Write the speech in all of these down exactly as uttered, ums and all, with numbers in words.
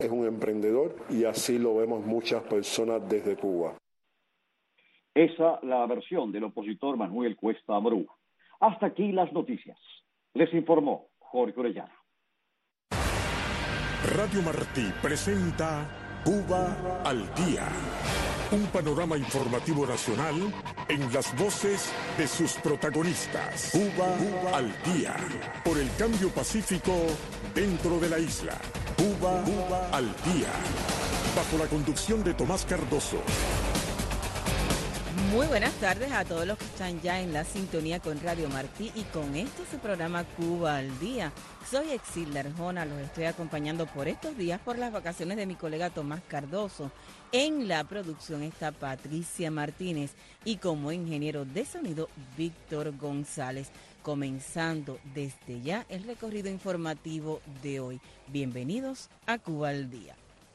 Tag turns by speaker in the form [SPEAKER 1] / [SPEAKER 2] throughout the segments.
[SPEAKER 1] es un emprendedor y así lo vemos muchas personas desde Cuba.
[SPEAKER 2] Esa la versión del opositor Manuel Cuesta Abreu. Hasta aquí las noticias. Les informó Jorge Orellana.
[SPEAKER 3] Radio Martí presenta Cuba al Día. Un panorama informativo nacional en las voces de sus protagonistas. Cuba, Cuba al Día. Por el cambio pacífico dentro de la isla. Cuba, Cuba al Día. Bajo la conducción de Tomás Cardoso.
[SPEAKER 4] Muy buenas tardes a todos los que están ya en la sintonía con Radio Martí y con este su programa Cuba al Día. Soy Exilda Arjona, los estoy acompañando por estos días por las vacaciones de mi colega Tomás Cardoso. En la producción está Patricia Martínez y como ingeniero de sonido Víctor González. Comenzando desde ya el recorrido informativo de hoy. Bienvenidos a Cuba al Día.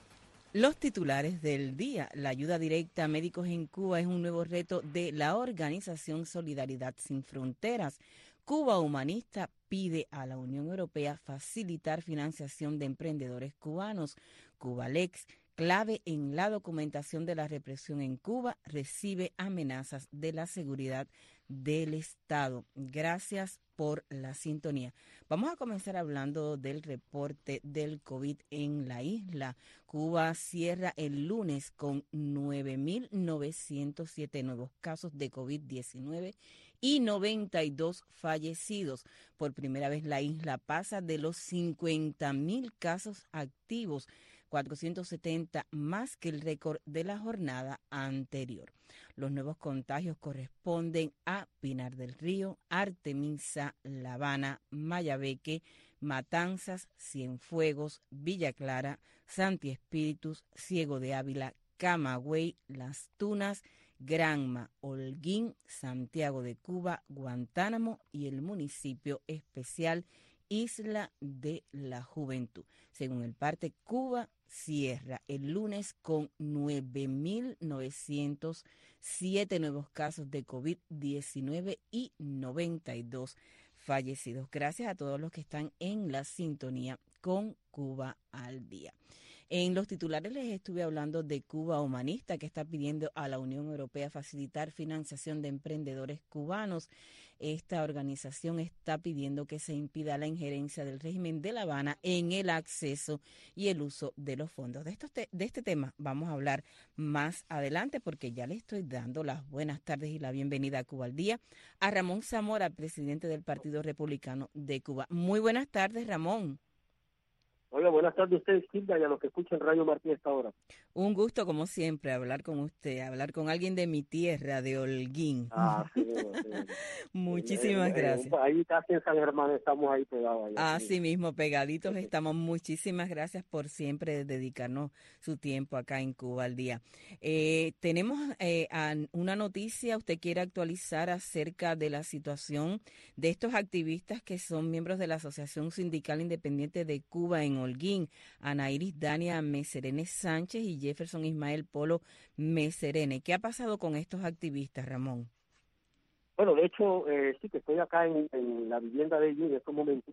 [SPEAKER 4] Los titulares del día. La ayuda directa a médicos en Cuba es un nuevo reto de la organización Solidaridad Sin Fronteras. Cuba Humanista pide a la Unión Europea facilitar financiación de emprendedores cubanos. Cubalex, clave en la documentación de la represión en Cuba, recibe amenazas de la seguridad del Estado. Gracias por la sintonía. Vamos a comenzar hablando del reporte del COVID en la isla. Cuba cierra el lunes con nueve mil novecientos siete nuevos casos de COVID diecinueve y noventa y dos fallecidos. Por primera vez la isla pasa de los cincuenta mil casos activos, cuatrocientos setenta más que el récord de la jornada anterior. Los nuevos contagios corresponden a Pinar del Río, Artemisa, La Habana, Mayabeque, Matanzas, Cienfuegos, Villa Clara, Santi Espíritus, Ciego de Ávila, Camagüey, Las Tunas, Granma, Holguín, Santiago de Cuba, Guantánamo y el municipio especial Isla de la Juventud. Según el parte, Cuba cierra el lunes con nueve mil novecientos siete nuevos casos de COVID diecinueve y noventa y dos fallecidos. Gracias a todos los que están en la sintonía con Cuba al Día. En los titulares les estuve hablando de Cuba Humanista, que está pidiendo a la Unión Europea facilitar financiación de emprendedores cubanos. Esta organización está pidiendo que se impida la injerencia del régimen de La Habana en el acceso y el uso de los fondos. De, estos te- de este tema vamos a hablar más adelante porque ya le estoy dando las buenas tardes y la bienvenida a Cuba al Día a Ramón Zamora, presidente del Partido Republicano de Cuba. Muy buenas tardes, Ramón.
[SPEAKER 5] Oiga, buenas tardes a ustedes, Hilda, y a los que escuchan Radio Martí a esta hora.
[SPEAKER 4] Un gusto, como siempre, hablar con usted, hablar con alguien de mi tierra, de Holguín.
[SPEAKER 5] Ah, sí, bueno, sí.
[SPEAKER 4] Muchísimas
[SPEAKER 5] eh, eh,
[SPEAKER 4] gracias.
[SPEAKER 5] Ahí casi en San Germán estamos ahí pegados. Allá,
[SPEAKER 4] Así
[SPEAKER 5] sí.
[SPEAKER 4] mismo, pegaditos estamos. Muchísimas gracias por siempre dedicarnos su tiempo acá en Cuba al Día. Eh, tenemos eh, an- una noticia, usted quiere actualizar acerca de la situación de estos activistas que son miembros de la Asociación Sindical Independiente de Cuba en Holguín, Ana Iris Dania Meserene Sánchez y Jefferson Ismael Polo Meserene. ¿Qué ha pasado con estos activistas, Ramón?
[SPEAKER 5] Bueno, de hecho, eh, sí que estoy acá en, en la vivienda de ellos en estos momentos.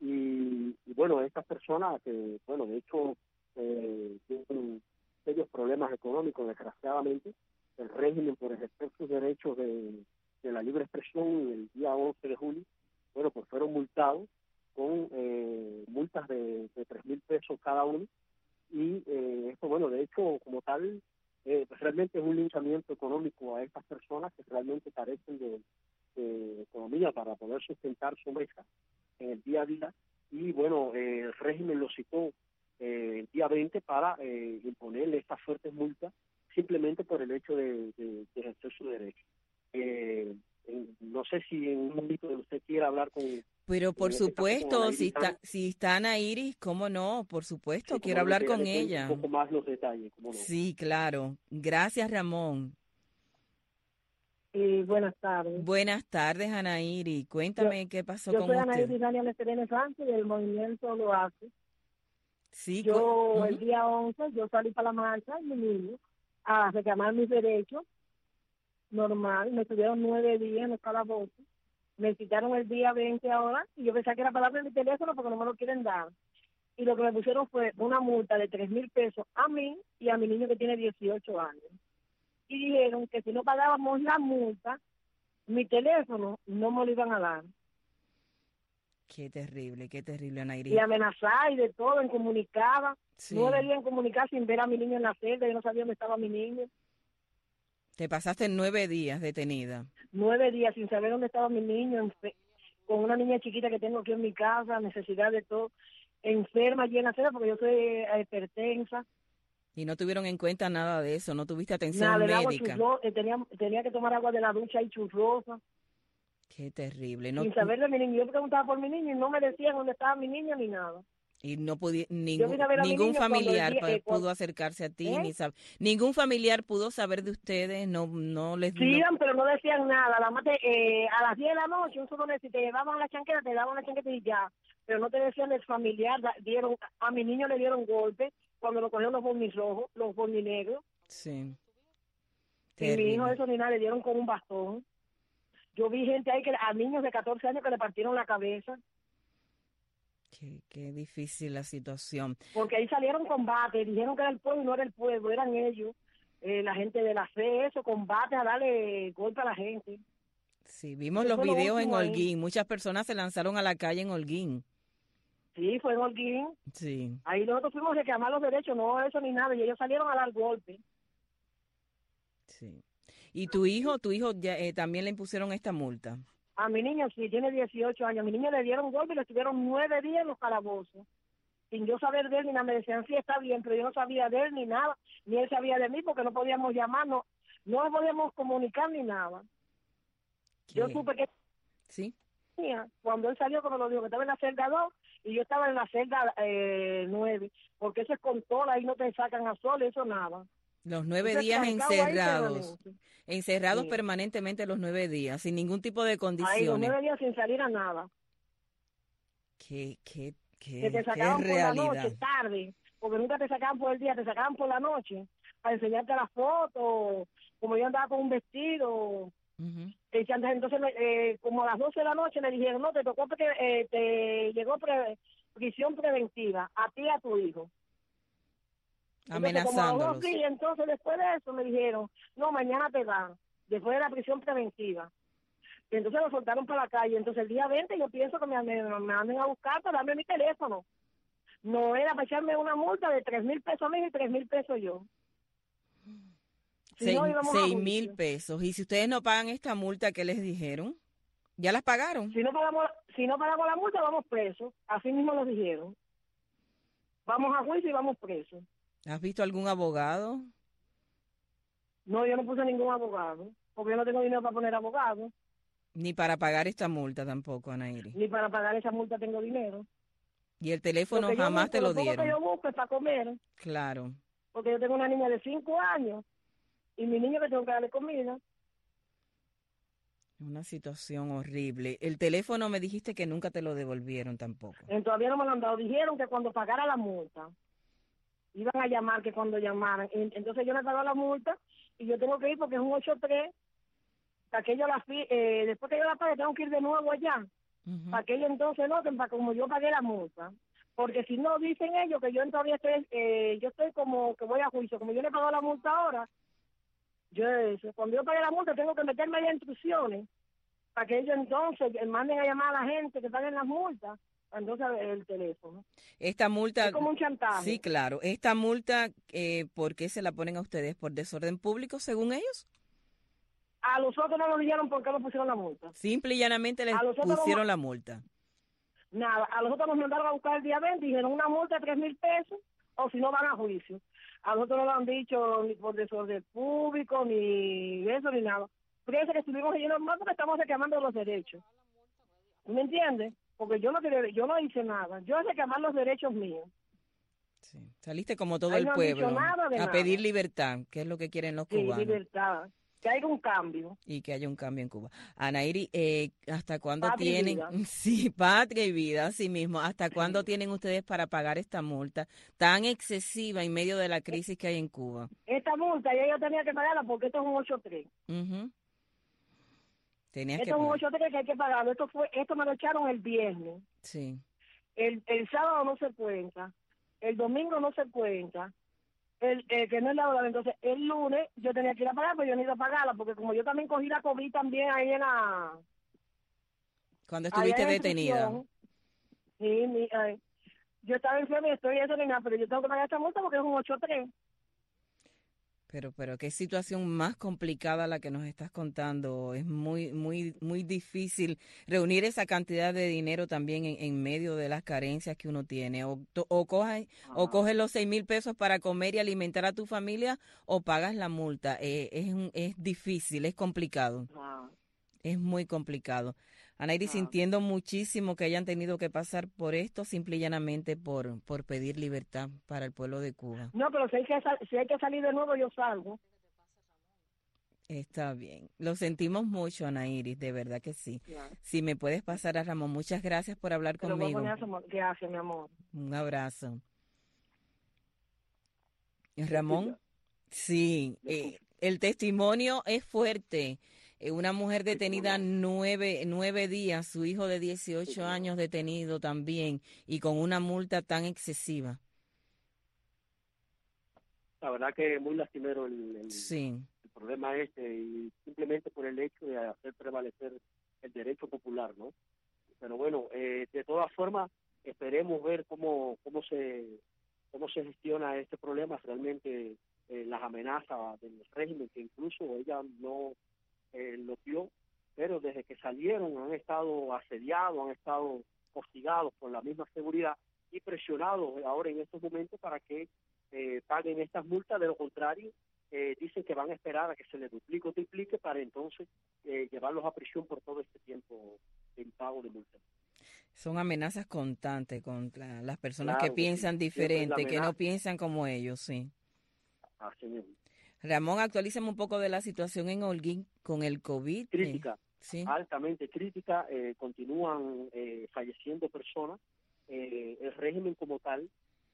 [SPEAKER 5] Y, y bueno, estas personas que, bueno, de hecho, eh, tienen serios problemas económicos, desgraciadamente. El régimen por ejercer sus derechos de, de la libre expresión el día once de julio, bueno, pues fueron multados con eh, multas de, de tres mil pesos cada uno. Y eh, esto, bueno, de hecho, como tal, eh, pues realmente es un linchamiento económico a estas personas que realmente carecen de, de economía para poder sustentar su mesa en el día a día. Y bueno, eh, el régimen lo citó eh, el día veinte para eh, imponerle estas fuertes multas simplemente por el hecho de, de, de ejercer su derecho. Eh, en, no sé si en un momento usted quiera hablar con...
[SPEAKER 4] Pero por
[SPEAKER 5] en este caso con
[SPEAKER 4] supuesto,
[SPEAKER 5] Ana
[SPEAKER 4] si
[SPEAKER 5] Iris
[SPEAKER 4] está, si está Ana Iris, ¿cómo no? Por supuesto,
[SPEAKER 5] sí,
[SPEAKER 4] quiero
[SPEAKER 5] como no,
[SPEAKER 4] hablar
[SPEAKER 5] que ella
[SPEAKER 4] con
[SPEAKER 5] le cuente un
[SPEAKER 4] ella.
[SPEAKER 5] poco más los detalles, cómo no.
[SPEAKER 4] Sí, claro. Gracias, Ramón.
[SPEAKER 6] Sí, buenas tardes.
[SPEAKER 4] Buenas tardes, Ana Iris.
[SPEAKER 6] Yo,
[SPEAKER 4] Cuéntame qué pasó
[SPEAKER 6] yo
[SPEAKER 4] con
[SPEAKER 6] soy Ana
[SPEAKER 4] usted.
[SPEAKER 6] Iris Dania Meserene Sánchez del movimiento Lo Hace.
[SPEAKER 4] Sí, cu-
[SPEAKER 6] Yo
[SPEAKER 4] ujú.
[SPEAKER 6] el día once, yo salí para la marcha y mi niño a reclamar mis derechos, normal, me estuvieron nueve días en los calabozos, me citaron el día veinte ahora y yo pensaba que era para darme mi teléfono porque no me lo quieren dar. y lo que me pusieron fue una multa de tres mil pesos a mí y a mi niño que tiene dieciocho años. Y dijeron que si no pagábamos la multa, mi teléfono no me lo iban a dar.
[SPEAKER 4] Qué terrible, qué terrible, Anairi.
[SPEAKER 6] Y amenazar y de todo, en comunicaba.
[SPEAKER 4] Sí.
[SPEAKER 6] Nueve días en comunicar sin ver a mi niño en la celda, yo no sabía dónde estaba mi niño.
[SPEAKER 4] Te pasaste nueve días detenida.
[SPEAKER 6] Nueve días sin saber dónde estaba mi niño, enfe- con una niña chiquita que tengo aquí en mi casa, necesidad de todo, enferma allí en la celda porque yo soy eh, hipertensa.
[SPEAKER 4] Y no tuvieron en cuenta nada de eso, no tuviste atención
[SPEAKER 6] Nada, el agua
[SPEAKER 4] médica.
[SPEAKER 6] churro, eh, tenía, tenía que tomar agua de la ducha y churrosa.
[SPEAKER 4] Qué terrible. No,
[SPEAKER 6] Sin saber de mi niño. Yo preguntaba por mi niño y no me decían dónde estaba mi niño ni nada.
[SPEAKER 4] y no pudi
[SPEAKER 6] Yo
[SPEAKER 4] ningún,
[SPEAKER 6] vine a ver a mi
[SPEAKER 4] ningún
[SPEAKER 6] niño cuando el
[SPEAKER 4] familiar
[SPEAKER 6] día-
[SPEAKER 4] pa-
[SPEAKER 6] eh, cuando-
[SPEAKER 4] pudo acercarse a ti,
[SPEAKER 6] ¿Eh?
[SPEAKER 4] ni sab- ningún familiar pudo saber de ustedes, no no les
[SPEAKER 6] Sí,
[SPEAKER 4] no-
[SPEAKER 6] iban, pero no decían nada. La mate, eh, a las diez de la noche, un solo si te llevaban la chanqueta, te daban la chanqueta y ya. Pero no te decían del familiar. da- dieron A mi niño le dieron golpe cuando lo cogieron los bornis rojos, los bornis negros.
[SPEAKER 4] sí.
[SPEAKER 6] Y mi hijo
[SPEAKER 4] Terrible.
[SPEAKER 6] eso ni nada, le dieron con un bastón. Yo vi gente ahí, que a niños de catorce años que le partieron la cabeza.
[SPEAKER 4] Qué, qué difícil la situación.
[SPEAKER 6] Porque ahí salieron combates, dijeron que era el pueblo y no era el pueblo, eran ellos, eh, la gente de la fe, eso, combate a darle golpe a la gente.
[SPEAKER 4] Sí, vimos
[SPEAKER 6] Eso
[SPEAKER 4] los
[SPEAKER 6] fue lo
[SPEAKER 4] videos en
[SPEAKER 6] último ahí.
[SPEAKER 4] Holguín, muchas personas se lanzaron a la calle en Holguín.
[SPEAKER 6] Sí, fue en Holguín.
[SPEAKER 4] Sí.
[SPEAKER 6] Ahí nosotros fuimos a reclamar los derechos, no eso ni nada, y ellos salieron a dar golpe.
[SPEAKER 4] Sí. ¿Y tu hijo, tu hijo ya, eh, también le impusieron esta multa?
[SPEAKER 6] A mi niño sí, tiene dieciocho años, a mi niño le dieron golpe y le estuvieron nueve días en los calabozos. Sin yo saber de él ni nada, me decían, sí, está bien, pero yo no sabía de él ni nada, ni él sabía de mí porque no podíamos llamar, no, no podíamos comunicar ni nada. Yo
[SPEAKER 4] ¿Qué?
[SPEAKER 6] supe que
[SPEAKER 4] Sí.
[SPEAKER 6] tenía, cuando él salió, como lo dijo, que estaba en la celda dos y yo estaba en la celda eh, nueve, porque eso es con todo, ahí no te sacan a sol, eso nada.
[SPEAKER 4] Los nueve
[SPEAKER 6] Eso es
[SPEAKER 4] días
[SPEAKER 6] trancado ahí
[SPEAKER 4] encerrados,
[SPEAKER 6] permanente.
[SPEAKER 4] encerrados
[SPEAKER 6] Sí.
[SPEAKER 4] permanentemente los nueve días, sin ningún tipo de
[SPEAKER 6] Ahí los
[SPEAKER 4] condiciones.
[SPEAKER 6] nueve días sin salir a nada.
[SPEAKER 4] Qué, qué, qué,
[SPEAKER 6] Que te
[SPEAKER 4] qué
[SPEAKER 6] sacaban por la
[SPEAKER 4] realidad.
[SPEAKER 6] noche, tarde, porque nunca te sacaban por el día, te sacaban por la noche, para enseñarte las fotos, como yo andaba con un vestido.
[SPEAKER 4] Ujú.
[SPEAKER 6] Entonces, entonces me- eh, como a las doce de la noche me dijeron, no, te tocó porque eh, te llegó pre- prisión preventiva, a ti y a tu hijo. Entonces, como a los dos
[SPEAKER 4] Amenazándolos.
[SPEAKER 6] días, entonces después de eso me dijeron, no, mañana te dan, después de la prisión preventiva. Y entonces lo soltaron para la calle. Entonces el día veinte yo pienso que me, me, me manden a buscar para darme mi teléfono. No era para echarme una multa de tres mil pesos a mí y tres mil pesos yo. Si
[SPEAKER 4] Seis,
[SPEAKER 6] no, íbamos a
[SPEAKER 4] seis
[SPEAKER 6] juicio.
[SPEAKER 4] mil pesos. Y si ustedes no pagan esta multa, ¿qué les dijeron? ¿Ya las pagaron?
[SPEAKER 6] Si no pagamos, si no pagamos la multa, vamos presos. Así mismo lo dijeron. Vamos a juicio y vamos presos.
[SPEAKER 4] ¿Has visto algún abogado?
[SPEAKER 6] No, yo no puse ningún abogado, porque yo no tengo dinero para poner abogado,
[SPEAKER 4] Ni para pagar esta multa tampoco, Anairi.
[SPEAKER 6] ni para pagar esa multa tengo dinero.
[SPEAKER 4] Y el teléfono
[SPEAKER 6] que yo
[SPEAKER 4] jamás
[SPEAKER 6] busco,
[SPEAKER 4] te lo
[SPEAKER 6] poco
[SPEAKER 4] dieron.
[SPEAKER 6] que yo busco es para comer,
[SPEAKER 4] Claro.
[SPEAKER 6] porque yo tengo una niña de cinco años y mi niño que tengo que darle comida.
[SPEAKER 4] Una situación horrible. El teléfono me dijiste que nunca te lo devolvieron tampoco.
[SPEAKER 6] Eh, Todavía no me lo han dado. Dijeron que cuando pagara la multa, iban a llamar, que cuando llamaran. En- Entonces yo le pago la multa y yo tengo que ir porque es un ocho tres. Para que ellos la, fi- eh, después que yo la pague, tengo que ir de nuevo allá.
[SPEAKER 4] Ujú.
[SPEAKER 6] Para que ellos entonces noten, para como yo pagué la multa. Porque si no, dicen ellos que yo todavía estoy, eh, yo estoy como que voy a juicio. Como yo le pago la multa ahora, yo eso, cuando yo pague la multa tengo que meterme ahí a instrucciones para que ellos entonces eh, manden a llamar a la gente que paguen las multas, entonces el teléfono.
[SPEAKER 4] Esta multa...
[SPEAKER 6] Es como un chantaje.
[SPEAKER 4] Sí, claro. Esta multa, eh, ¿por qué se la ponen a ustedes? ¿Por desorden público, según ellos?
[SPEAKER 6] A los otros no nos dijeron por qué nos pusieron la multa.
[SPEAKER 4] Simple y llanamente les
[SPEAKER 6] A los otros
[SPEAKER 4] pusieron
[SPEAKER 6] no-
[SPEAKER 4] la multa.
[SPEAKER 6] Nada, a los otros nos mandaron a buscar el día veinte y dijeron una multa de tres mil pesos o si no van a juicio. A nosotros no lo han dicho ni por desorden público, ni eso, ni nada. Fíjense que estuvimos allí normal porque estamos reclamando los derechos. ¿Me entiendes? Porque yo no quería- yo no hice nada. Yo reclamar los derechos míos.
[SPEAKER 4] Sí. Saliste como todo
[SPEAKER 6] Ahí
[SPEAKER 4] el
[SPEAKER 6] no han dicho
[SPEAKER 4] pueblo
[SPEAKER 6] nada de
[SPEAKER 4] a
[SPEAKER 6] nada.
[SPEAKER 4] pedir libertad, que es lo que quieren los
[SPEAKER 6] Sí,
[SPEAKER 4] cubanos.
[SPEAKER 6] libertad. Que haya un cambio.
[SPEAKER 4] Y que haya un cambio en Cuba. Anairi, eh, ¿hasta cuándo
[SPEAKER 6] Patria y
[SPEAKER 4] tienen?
[SPEAKER 6] vida.
[SPEAKER 4] Sí, patria y vida, así mismo. ¿Hasta cuándo tienen ustedes para pagar esta multa tan excesiva en medio de la crisis que hay en Cuba?
[SPEAKER 6] Esta multa ya yo tenía que pagarla porque esto es un ocho tres.
[SPEAKER 4] Ujú. Tenías que
[SPEAKER 6] Esto es un
[SPEAKER 4] pagar.
[SPEAKER 6] ocho tres que hay que pagarlo. Esto fue, esto me lo echaron el viernes.
[SPEAKER 4] Sí.
[SPEAKER 6] el, el sábado no se cuenta, el domingo no se cuenta, el, el que no es laborable. Entonces, el lunes yo tenía que ir a pagar, pero yo no iba a pagarla, porque como yo también cogí la COVID también ahí en la...
[SPEAKER 4] Cuando estuviste detenida.
[SPEAKER 6] Sí, mi, eh, yo estaba enferma y estoy eso ni nada, pero yo tengo que pagar esta multa porque es un ocho tres.
[SPEAKER 4] Pero, pero qué situación más complicada la que nos estás contando. Es muy, muy, muy difícil reunir esa cantidad de dinero también en, en medio de las carencias que uno tiene. O, o coges o coges los seis mil pesos para comer y alimentar a tu familia, o pagas la multa. Eh, es, un- es difícil, es complicado.
[SPEAKER 6] Ah,
[SPEAKER 4] Es muy complicado. Anairi,
[SPEAKER 6] ah.
[SPEAKER 4] sintiendo muchísimo que hayan tenido que pasar por esto, simple y llanamente por, por pedir libertad para el pueblo de Cuba.
[SPEAKER 6] No, pero si hay, que sal- si hay que salir de nuevo, yo salgo.
[SPEAKER 4] Está bien. Lo sentimos mucho, Ana Iris, de verdad que sí.
[SPEAKER 6] Ya.
[SPEAKER 4] Si me puedes pasar a Ramón, muchas gracias por hablar
[SPEAKER 6] Te lo voy a
[SPEAKER 4] conmigo.
[SPEAKER 6] poner a su mo- Gracias, mi amor.
[SPEAKER 4] Un abrazo.
[SPEAKER 5] Cecilia,
[SPEAKER 4] Ramón, sí,
[SPEAKER 5] le
[SPEAKER 4] eh,
[SPEAKER 5] escucho.
[SPEAKER 4] el testimonio es fuerte. Eh, una mujer detenida nueve, nueve días, su hijo de dieciocho años detenido también, y con una multa tan excesiva.
[SPEAKER 5] La verdad que es muy lastimero el, el,
[SPEAKER 4] Sí,
[SPEAKER 5] el problema este, y simplemente por el hecho de hacer prevalecer el derecho popular, ¿no? Pero bueno, eh, de todas formas, esperemos ver cómo cómo se cómo se gestiona este problema. Realmente eh, las amenazas del régimen, que incluso ella no eh, lo vio, pero desde que salieron han estado asediados, han estado hostigados por la misma seguridad y presionados ahora en estos momentos para que eh, paguen estas multas. De lo contrario, eh, dicen que van a esperar a que se les duplique o triplique para entonces eh, llevarlos a prisión por todo este tiempo de impago de multas.
[SPEAKER 4] son amenazas constantes contra las personas que
[SPEAKER 5] Claro que sí,
[SPEAKER 4] piensan
[SPEAKER 5] siempre es la
[SPEAKER 4] diferente, que no
[SPEAKER 5] amenaza.
[SPEAKER 4] piensan como ellos, sí.
[SPEAKER 5] Así mismo.
[SPEAKER 4] Ramón, actualízame un poco de la situación en Holguín con el COVID. eh,
[SPEAKER 5] Crítica,
[SPEAKER 4] sí,
[SPEAKER 5] altamente crítica, eh, continúan eh, falleciendo personas. Eh, el régimen como tal,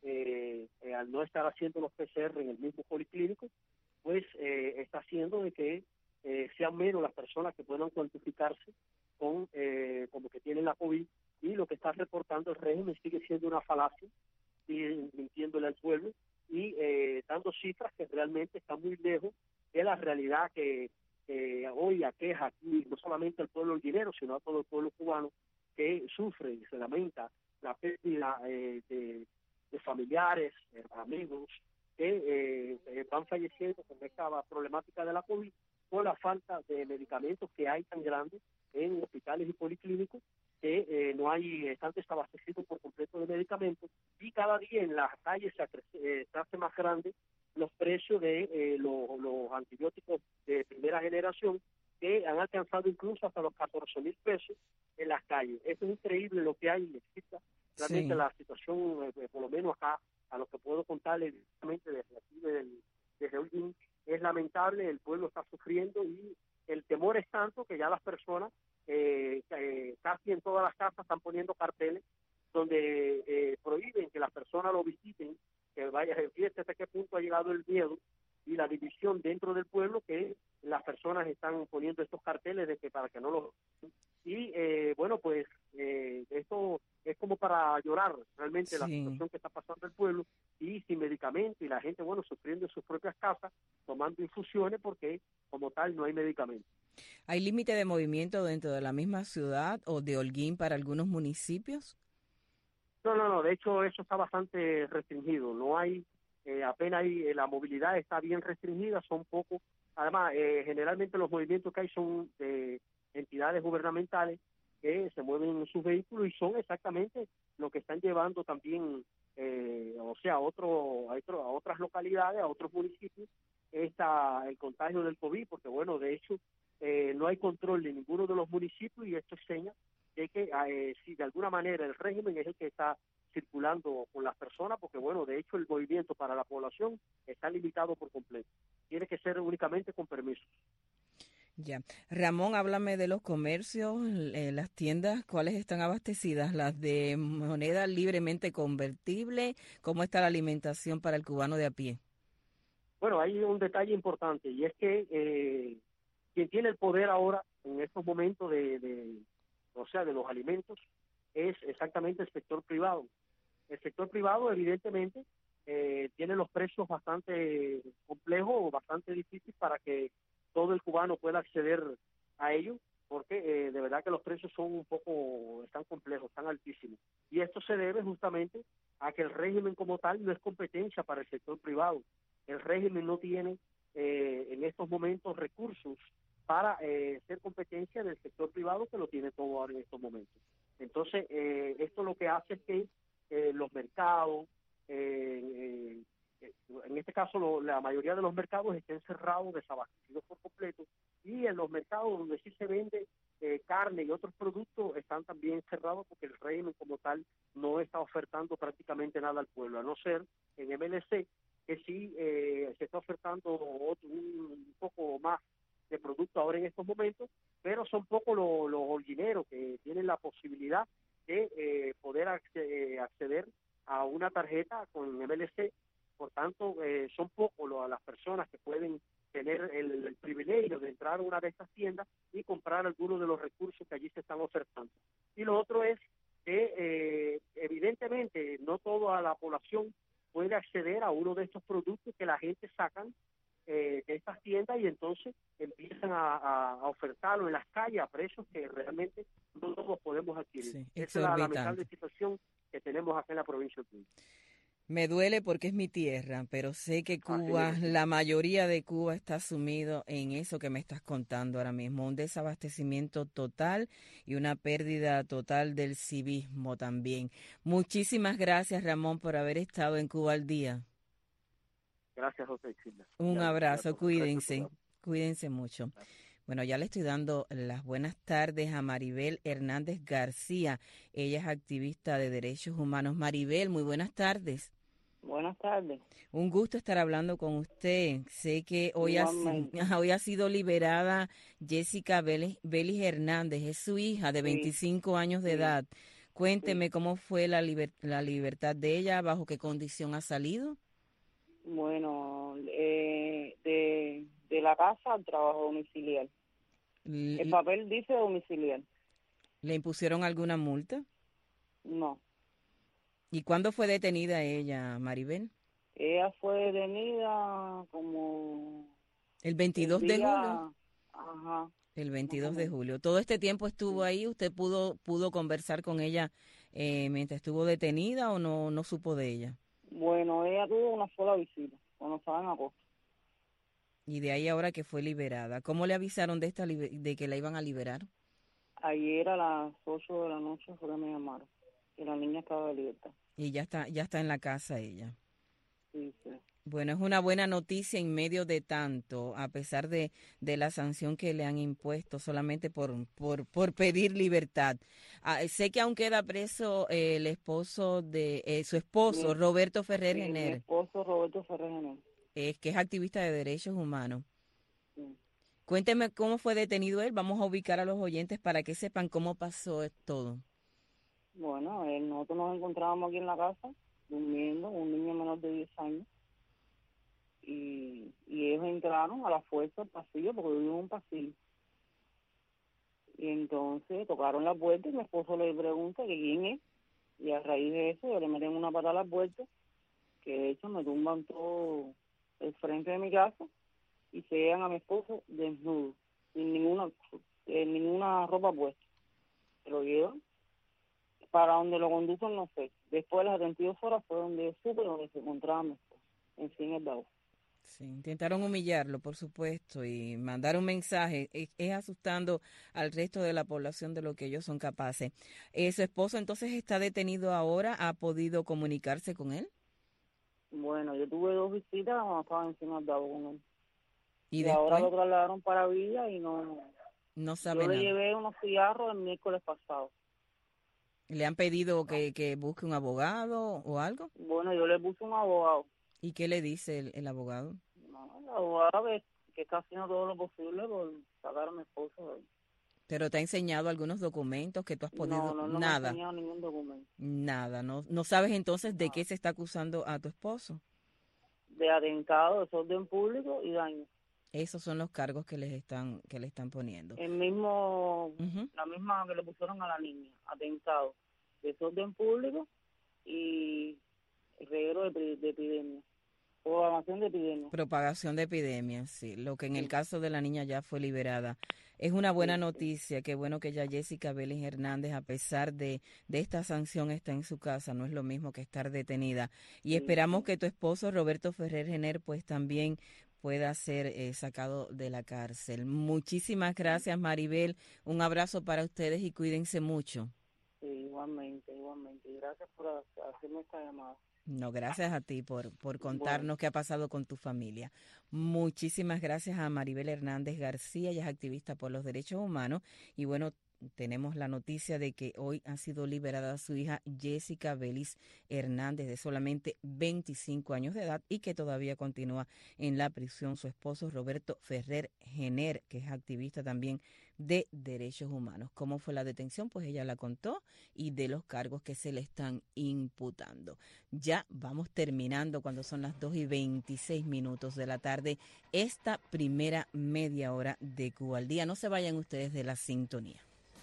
[SPEAKER 5] eh, eh, al no estar haciendo los P C R en el mismo policlínico, pues eh, está haciendo de que eh, sean menos las personas que puedan cuantificarse con eh, como que tienen la COVID, y lo que está reportando el régimen sigue siendo una falacia, sigue mintiéndole al pueblo y eh, dando cifras que realmente están muy lejos de la realidad que eh, hoy aqueja aquí no solamente al pueblo holguinero, sino a todo el pueblo cubano, que sufre y se lamenta la pérdida eh, de, de familiares, eh, amigos, que eh, eh, van falleciendo con esta problemática de la COVID por la falta de medicamentos que hay tan grande en hospitales y policlínicos, que eh, no hay, están desabastecidos por completo de medicamentos, y cada día en las calles se, acre- eh, se hace más grande los precios de eh, los, los antibióticos de primera generación, que han alcanzado incluso hasta los catorce mil pesos en las calles. Esto es increíble lo que hay, necesita realmente
[SPEAKER 4] sí.
[SPEAKER 5] la situación, eh, por lo menos acá, a lo que puedo contarle directamente desde aquí, desde, desde Holguín, es lamentable, el pueblo está sufriendo y el temor es tanto que ya las personas, eh, eh, casi en todas las casas están poniendo carteles donde eh, prohíben que las personas lo visiten, que vaya, fíjate hasta qué punto ha llegado el miedo y la división dentro del pueblo, que las personas están poniendo estos carteles de que para que no lo... Y eh, bueno, pues eh, esto es como para llorar realmente la
[SPEAKER 4] Sí.
[SPEAKER 5] situación que está pasando el pueblo, y sin medicamentos, y la gente, bueno, sufriendo en sus propias casas, tomando infusiones porque como tal no hay medicamentos.
[SPEAKER 4] ¿Hay límite de movimiento dentro de la misma ciudad o de Holguín para algunos municipios?
[SPEAKER 5] No, no, no, de hecho eso está bastante restringido, no hay, eh, apenas hay, eh, la movilidad está bien restringida, son pocos, además eh, generalmente los movimientos que hay son de entidades gubernamentales que se mueven en sus vehículos y son exactamente lo que están llevando también, eh, o sea, a, otro, a, otro, a otras localidades, a otros municipios, esta, el contagio del COVID, porque bueno, de hecho eh, no hay control de ninguno de los municipios, y esto es seña de que eh, si de alguna manera el régimen es el que está circulando con las personas, porque bueno, de hecho el movimiento para la población está limitado por completo, tiene que ser únicamente con permiso.
[SPEAKER 4] Ya. Ramón, háblame de los comercios, eh, las tiendas, ¿cuáles están abastecidas? Las de moneda libremente convertible, ¿cómo está la alimentación para el cubano de a pie?
[SPEAKER 5] Bueno, hay un detalle importante, y es que eh, quien tiene el poder ahora en estos momentos de, de o sea, de los alimentos, es exactamente el sector privado. El sector privado, evidentemente, eh, tiene los precios bastante complejos o bastante difíciles para que todo el cubano pueda acceder a ellos, porque eh, de verdad que los precios son un poco, están complejos, están altísimos. Y esto se debe justamente a que el régimen como tal no es competencia para el sector privado. El régimen no tiene eh, en estos momentos recursos para eh, ser competencia del sector privado, que lo tiene todo ahora en estos momentos. Entonces, eh, esto lo que hace es que eh, los mercados, eh, eh, en este caso lo, la mayoría de los mercados estén cerrados, desabastecidos por completo, y en los mercados donde sí se vende eh, carne y otros productos están también cerrados porque el régimen como tal no está ofertando prácticamente nada al pueblo, a no ser en M L C, que sí eh, se está ofertando otro, un, un poco más de producto ahora en estos momentos, pero son pocos los, los holguineros que tienen la posibilidad de eh, poder acceder, acceder a una tarjeta con M L C. Por tanto, eh, son pocos lo, las personas que pueden tener el, el privilegio de entrar a una de estas tiendas y comprar algunos de los recursos que allí se están ofertando. Y lo otro es que eh, evidentemente no toda la población puede acceder a uno de estos productos que la gente sacan eh, de estas tiendas y entonces empiezan a, a, a ofertarlo en las calles a precios que realmente no todos podemos adquirir.
[SPEAKER 4] Sí,
[SPEAKER 5] esa es la lamentable situación que tenemos acá en la provincia de Cuba.
[SPEAKER 4] Me duele porque es mi tierra, pero sé que Cuba,
[SPEAKER 5] Así es.
[SPEAKER 4] la mayoría de Cuba está sumido en eso que me estás contando ahora mismo, un desabastecimiento total y una pérdida total del civismo también. Muchísimas gracias, Ramón, por haber estado en Cuba al Día.
[SPEAKER 5] Gracias, José Silva.
[SPEAKER 4] Un
[SPEAKER 5] Ya,
[SPEAKER 4] abrazo,
[SPEAKER 5] ya,
[SPEAKER 4] cuídense, cuídense mucho. Bueno, ya le estoy dando las buenas tardes a Maribel Hernández García. Ella es activista de derechos humanos. Maribel, muy buenas tardes.
[SPEAKER 7] Buenas tardes.
[SPEAKER 4] Un gusto estar hablando con usted. Sé que hoy ha, hoy ha sido liberada Jessica Belis Hernández, es su hija de veinticinco sí, años de sí, edad. Cuénteme sí. cómo fue la, liber, la libertad de ella, bajo qué condición ha salido.
[SPEAKER 7] Bueno, eh, de, de la casa al trabajo domiciliar. L El papel dice domiciliar.
[SPEAKER 4] ¿Le impusieron alguna multa?
[SPEAKER 7] No.
[SPEAKER 4] ¿Y cuándo fue detenida ella, Maribel?
[SPEAKER 7] Ella fue detenida como...
[SPEAKER 4] El veintidós de julio.
[SPEAKER 7] Ajá.
[SPEAKER 4] El veintidós de julio. ¿Todo este tiempo estuvo ahí? ¿Usted pudo pudo conversar con ella eh, mientras estuvo detenida o no no supo de ella?
[SPEAKER 7] Bueno, ella tuvo una sola visita, cuando estaba en agosto.
[SPEAKER 4] Y de ahí ahora que fue liberada. ¿Cómo le avisaron de esta de que la iban a liberar?
[SPEAKER 7] Ayer a las ocho de la noche fue que me llamaron. Que la niña estaba de libertad.
[SPEAKER 4] Y ya está, ya está en la casa ella.
[SPEAKER 7] Sí, sí.
[SPEAKER 4] Bueno, es una buena noticia en medio de tanto, a pesar de, de la sanción que le han impuesto solamente por, por, por pedir libertad. Ah, sé que aún queda preso eh, el esposo de, eh, su esposo,
[SPEAKER 7] mi,
[SPEAKER 4] Roberto Ferrer
[SPEAKER 7] mi,
[SPEAKER 4] Jenner.
[SPEAKER 7] Mi esposo, Roberto Ferrer Jenner.
[SPEAKER 4] Eh, que es activista de derechos humanos.
[SPEAKER 7] Sí.
[SPEAKER 4] Cuénteme cómo fue detenido él. Vamos a ubicar a los oyentes para que sepan cómo pasó todo.
[SPEAKER 7] Bueno, eh, nosotros nos encontrábamos aquí en la casa, durmiendo, un niño menor de diez años, y, y ellos entraron a la fuerza al pasillo, porque yo vivo en un pasillo. Y entonces tocaron la puerta y mi esposo le pregunta que quién es, y a raíz de eso yo le meten una patada a la puerta, que de hecho me tumban todo el frente de mi casa, y se llegan a mi esposo desnudo, sin ninguna, sin ninguna ropa puesta. Se lo llevan. Para donde lo conducen, no sé. Después de las setenta y dos horas fue donde yo supe donde se encontraba mi esposo, en fin, el baúl.
[SPEAKER 4] Sí, intentaron humillarlo, por supuesto, y mandar un mensaje. Es, es asustando al resto de la población de lo que ellos son capaces. Eh, ¿Su esposo entonces está detenido ahora? ¿Ha podido comunicarse con él?
[SPEAKER 7] Bueno, yo tuve dos visitas cuando estaba encima del baúl con él.
[SPEAKER 4] Y,
[SPEAKER 7] y
[SPEAKER 4] después,
[SPEAKER 7] ahora lo trasladaron para Villa y no...
[SPEAKER 4] No sabe
[SPEAKER 7] Yo
[SPEAKER 4] nada.
[SPEAKER 7] le llevé unos cigarros el miércoles pasado.
[SPEAKER 4] ¿Le han pedido que, que busque un abogado o algo?
[SPEAKER 7] Bueno, yo le puse un abogado.
[SPEAKER 4] ¿Y qué le dice el, el abogado?
[SPEAKER 7] No, el abogado que, que está haciendo todo lo posible por sacar a mi esposo de ahí.
[SPEAKER 4] ¿Pero te ha enseñado algunos documentos que tú has podido?
[SPEAKER 7] No, no, no
[SPEAKER 4] Nada.
[SPEAKER 7] me ha enseñado ningún documento.
[SPEAKER 4] Nada, ¿no? ¿No sabes entonces de
[SPEAKER 7] Nada.
[SPEAKER 4] qué se está acusando a tu esposo?
[SPEAKER 7] De atentado, desorden público y daño.
[SPEAKER 4] Esos son los cargos que les están que le están poniendo.
[SPEAKER 7] El mismo,
[SPEAKER 4] uh-huh.
[SPEAKER 7] La misma que le pusieron a la niña, atentado. desorden público y reguero de, de epidemia. Propagación de epidemia.
[SPEAKER 4] Propagación de epidemias, sí. Lo que en sí. el caso de la niña ya fue liberada. Es una buena sí, noticia, sí. Qué bueno que ya Jessica Vélez Hernández, a pesar de, de esta sanción, está en su casa. No es lo mismo que estar detenida. Y sí, esperamos sí. que tu esposo, Roberto Ferrer Gener, pues también pueda ser eh, sacado de la cárcel. Muchísimas gracias, Maribel. Un abrazo para ustedes y cuídense mucho.
[SPEAKER 7] Sí, igualmente, igualmente. Gracias por hacerme esta llamada.
[SPEAKER 4] No, gracias a ti por, por contarnos bueno. qué ha pasado con tu familia. Muchísimas gracias a Maribel Hernández García, ella es activista por los derechos humanos. Y bueno, tenemos la noticia de que hoy ha sido liberada su hija Jessica Vélez Hernández, de solamente veinticinco años de edad, y que todavía continúa en la prisión su esposo Roberto Ferrer Gener, que es activista también de derechos humanos. ¿Cómo fue la detención? Pues ella la contó, y de los cargos que se le están imputando. Ya vamos terminando cuando son las dos y veintiséis minutos de la tarde esta primera media hora de Cuba al Día. No se vayan ustedes de la sintonía.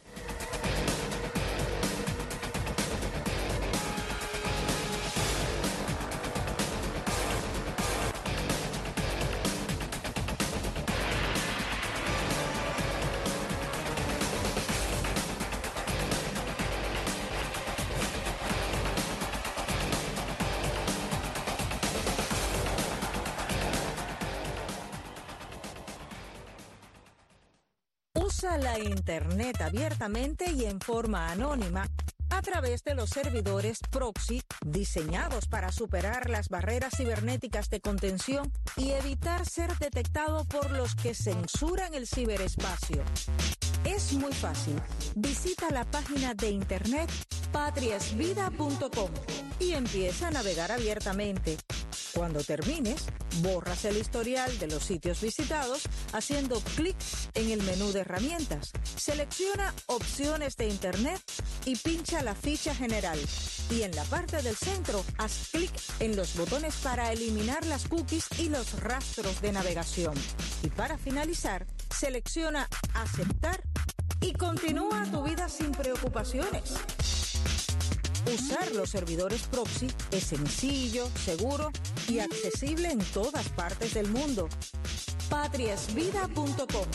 [SPEAKER 8] Usa la Internet abiertamente y en forma anónima a través de los servidores proxy diseñados para superar las barreras cibernéticas de contención y evitar ser detectado por los que censuran el ciberespacio. Es muy fácil. Visita la página de internet patriasvida punto com y empieza a navegar abiertamente. Cuando termines, borras el historial de los sitios visitados haciendo clic en el menú de herramientas. Selecciona opciones de internet y pincha la ficha general. Y en la parte del centro, haz clic en los botones para eliminar las cookies y los rastros de navegación. Y para finalizar, selecciona aceptar y continúa tu vida sin preocupaciones. Usar los servidores proxy es sencillo, seguro y accesible en todas partes del mundo. patriasvida punto com.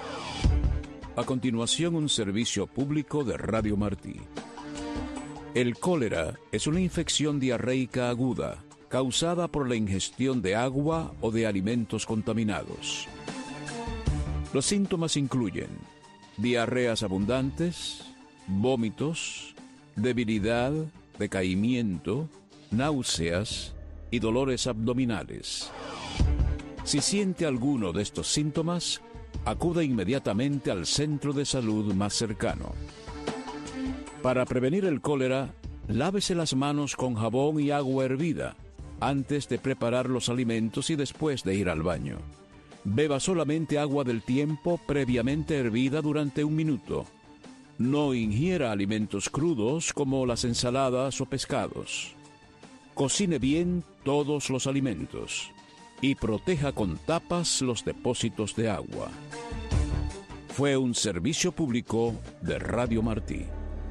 [SPEAKER 9] A continuación, un servicio público de Radio Martí. El cólera es una infección diarreica aguda causada por la ingestión de agua o de alimentos contaminados. Los síntomas incluyen diarreas abundantes, vómitos, debilidad, decaimiento, náuseas y dolores abdominales. Si siente alguno de estos síntomas, acuda inmediatamente al centro de salud más cercano. Para prevenir el cólera, lávese las manos con jabón y agua hervida antes de preparar los alimentos y después de ir al baño. Beba solamente agua del tiempo previamente hervida durante un minuto. No ingiera alimentos crudos como las ensaladas o pescados. Cocine bien todos los alimentos y proteja con tapas los depósitos de agua. Fue un servicio público de Radio Martí.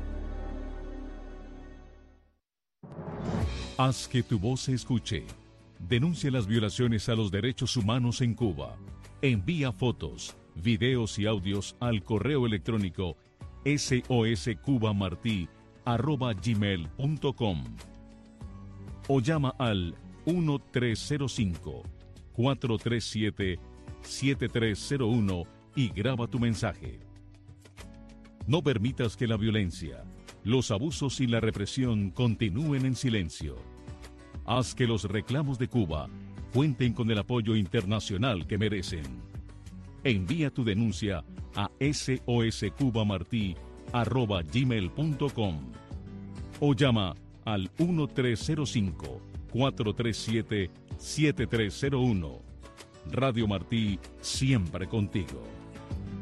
[SPEAKER 10] Haz que tu voz se escuche. Denuncia las violaciones a los derechos humanos en Cuba. Envía fotos, videos y audios al correo electrónico soscubamartí arroba gmail punto com o llama al uno tres cero cinco, cuatro tres siete, siete tres cero uno y graba tu mensaje. No permitas que la violencia, los abusos y la represión continúen en silencio. Haz que los reclamos de Cuba cuenten con el apoyo internacional que merecen. Envía tu denuncia a soscubamartí arroba gmail punto com o llama al uno tres cero cinco, cuatro tres siete, siete tres cero uno. Radio Martí, siempre contigo.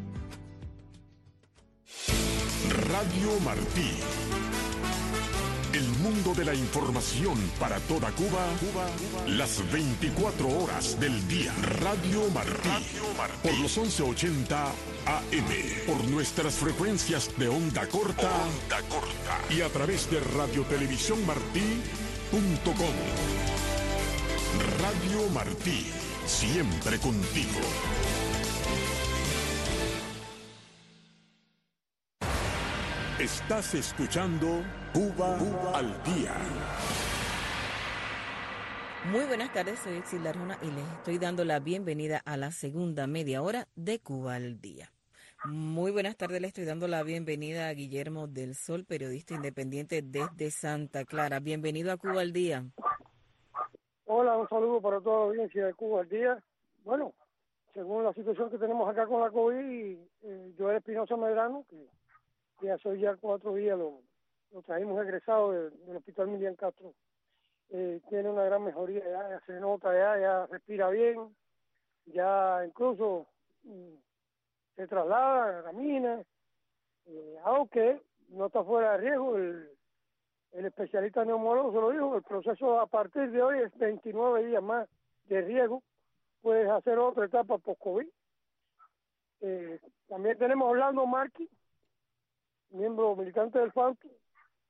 [SPEAKER 3] Radio Martí, El mundo de la información para toda Cuba, Cuba, las veinticuatro horas del día. Radio Martí, Radio Martí. Por los once ochenta A M, por nuestras frecuencias de onda corta, onda corta y a través de radiotelevisiónmartí punto com. Radio Martí, siempre contigo. Estás escuchando Cuba, Cuba al Día.
[SPEAKER 4] Muy buenas tardes, soy Exilda Arjona y les estoy dando la bienvenida a la segunda media hora de Cuba al Día. Muy buenas tardes, le estoy dando la bienvenida a Guillermo del Sol, periodista independiente desde Santa Clara. Bienvenido a Cuba al Día.
[SPEAKER 11] Hola, un saludo para toda la audiencia de Cuba al Día. Bueno, según la situación que tenemos acá con la COVID, eh, Joel Espinosa Medrano, que ya soy ya cuatro días, lo, lo trajimos egresado de, del Hospital Milian Castro, eh, tiene una gran mejoría, ya, ya se nota, ya, ya respira bien, ya incluso mm, se traslada, camina, eh, aunque no está fuera de riesgo. El, el especialista neumólogo se lo dijo, el proceso a partir de hoy es veintinueve días más de riesgo, puedes hacer otra etapa post-COVID. Eh, también tenemos a Orlando Márquez, miembro militante del F A N T,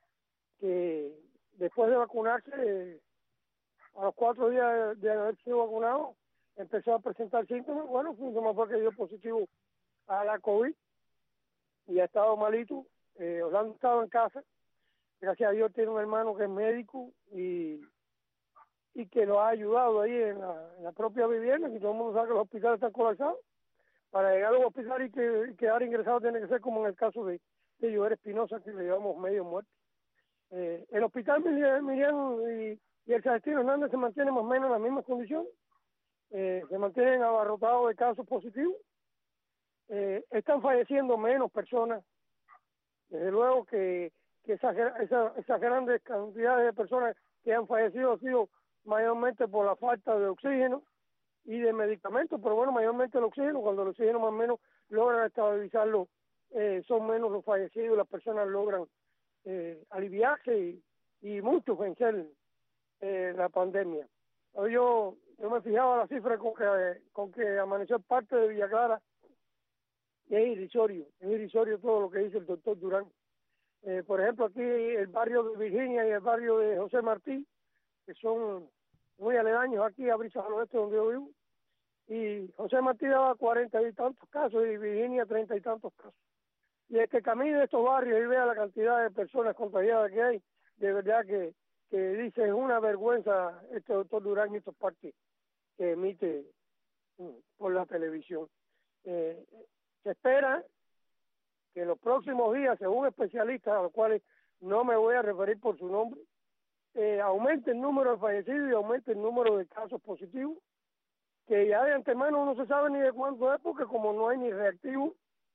[SPEAKER 11] que después de vacunarse, eh, a los cuatro días de, de haber sido vacunado, empezó a presentar síntomas. Bueno, síntomas fue que dio positivo a la COVID y ha estado malito. Eh, Orlando ha estado en casa. Gracias a Dios tiene un hermano que es médico y, y que lo ha ayudado ahí en la, en la propia vivienda, que todo el mundo sabe que los hospitales están colapsados. Para llegar a los hospitales y, que, y quedar ingresado tiene que ser como en el caso de de Joel Espinosa, que le llevamos medio muerto. Eh, el hospital Miriam, Miriam y, y el Celestino Hernández se mantienen más o menos en las mismas condiciones, eh, se mantienen abarrotados de casos positivos, eh, están falleciendo menos personas, desde luego que, que esas esa, esa grandes cantidades de personas que han fallecido ha sido mayormente por la falta de oxígeno y de medicamentos, pero bueno, mayormente el oxígeno, cuando el oxígeno más o menos logra estabilizarlo, Eh, son menos los fallecidos, las personas logran eh, aliviarse y, y muchos vencer eh, la pandemia. Yo, yo me fijaba la cifra con que, con que amaneció parte de Villa Clara y es irrisorio, es irrisorio todo lo que dice el doctor Durán. Eh, por ejemplo, aquí el barrio de Virginia y el barrio de José Martí, que son muy aledaños aquí a Brisas al Oeste, donde yo vivo, y José Martí daba cuarenta y tantos casos y Virginia treinta y tantos casos. Y el que camine estos barrios y vea la cantidad de personas contagiadas que hay, de verdad que, que dice, es una vergüenza este doctor Durán y estos partes que emite mm, por la televisión. Eh, se espera que en los próximos días, según especialistas, a los cuales no me voy a referir por su nombre, eh, aumente el número de fallecidos y aumente el número de casos positivos, que ya de antemano no se sabe ni de cuánto es, porque como no hay ni reactivo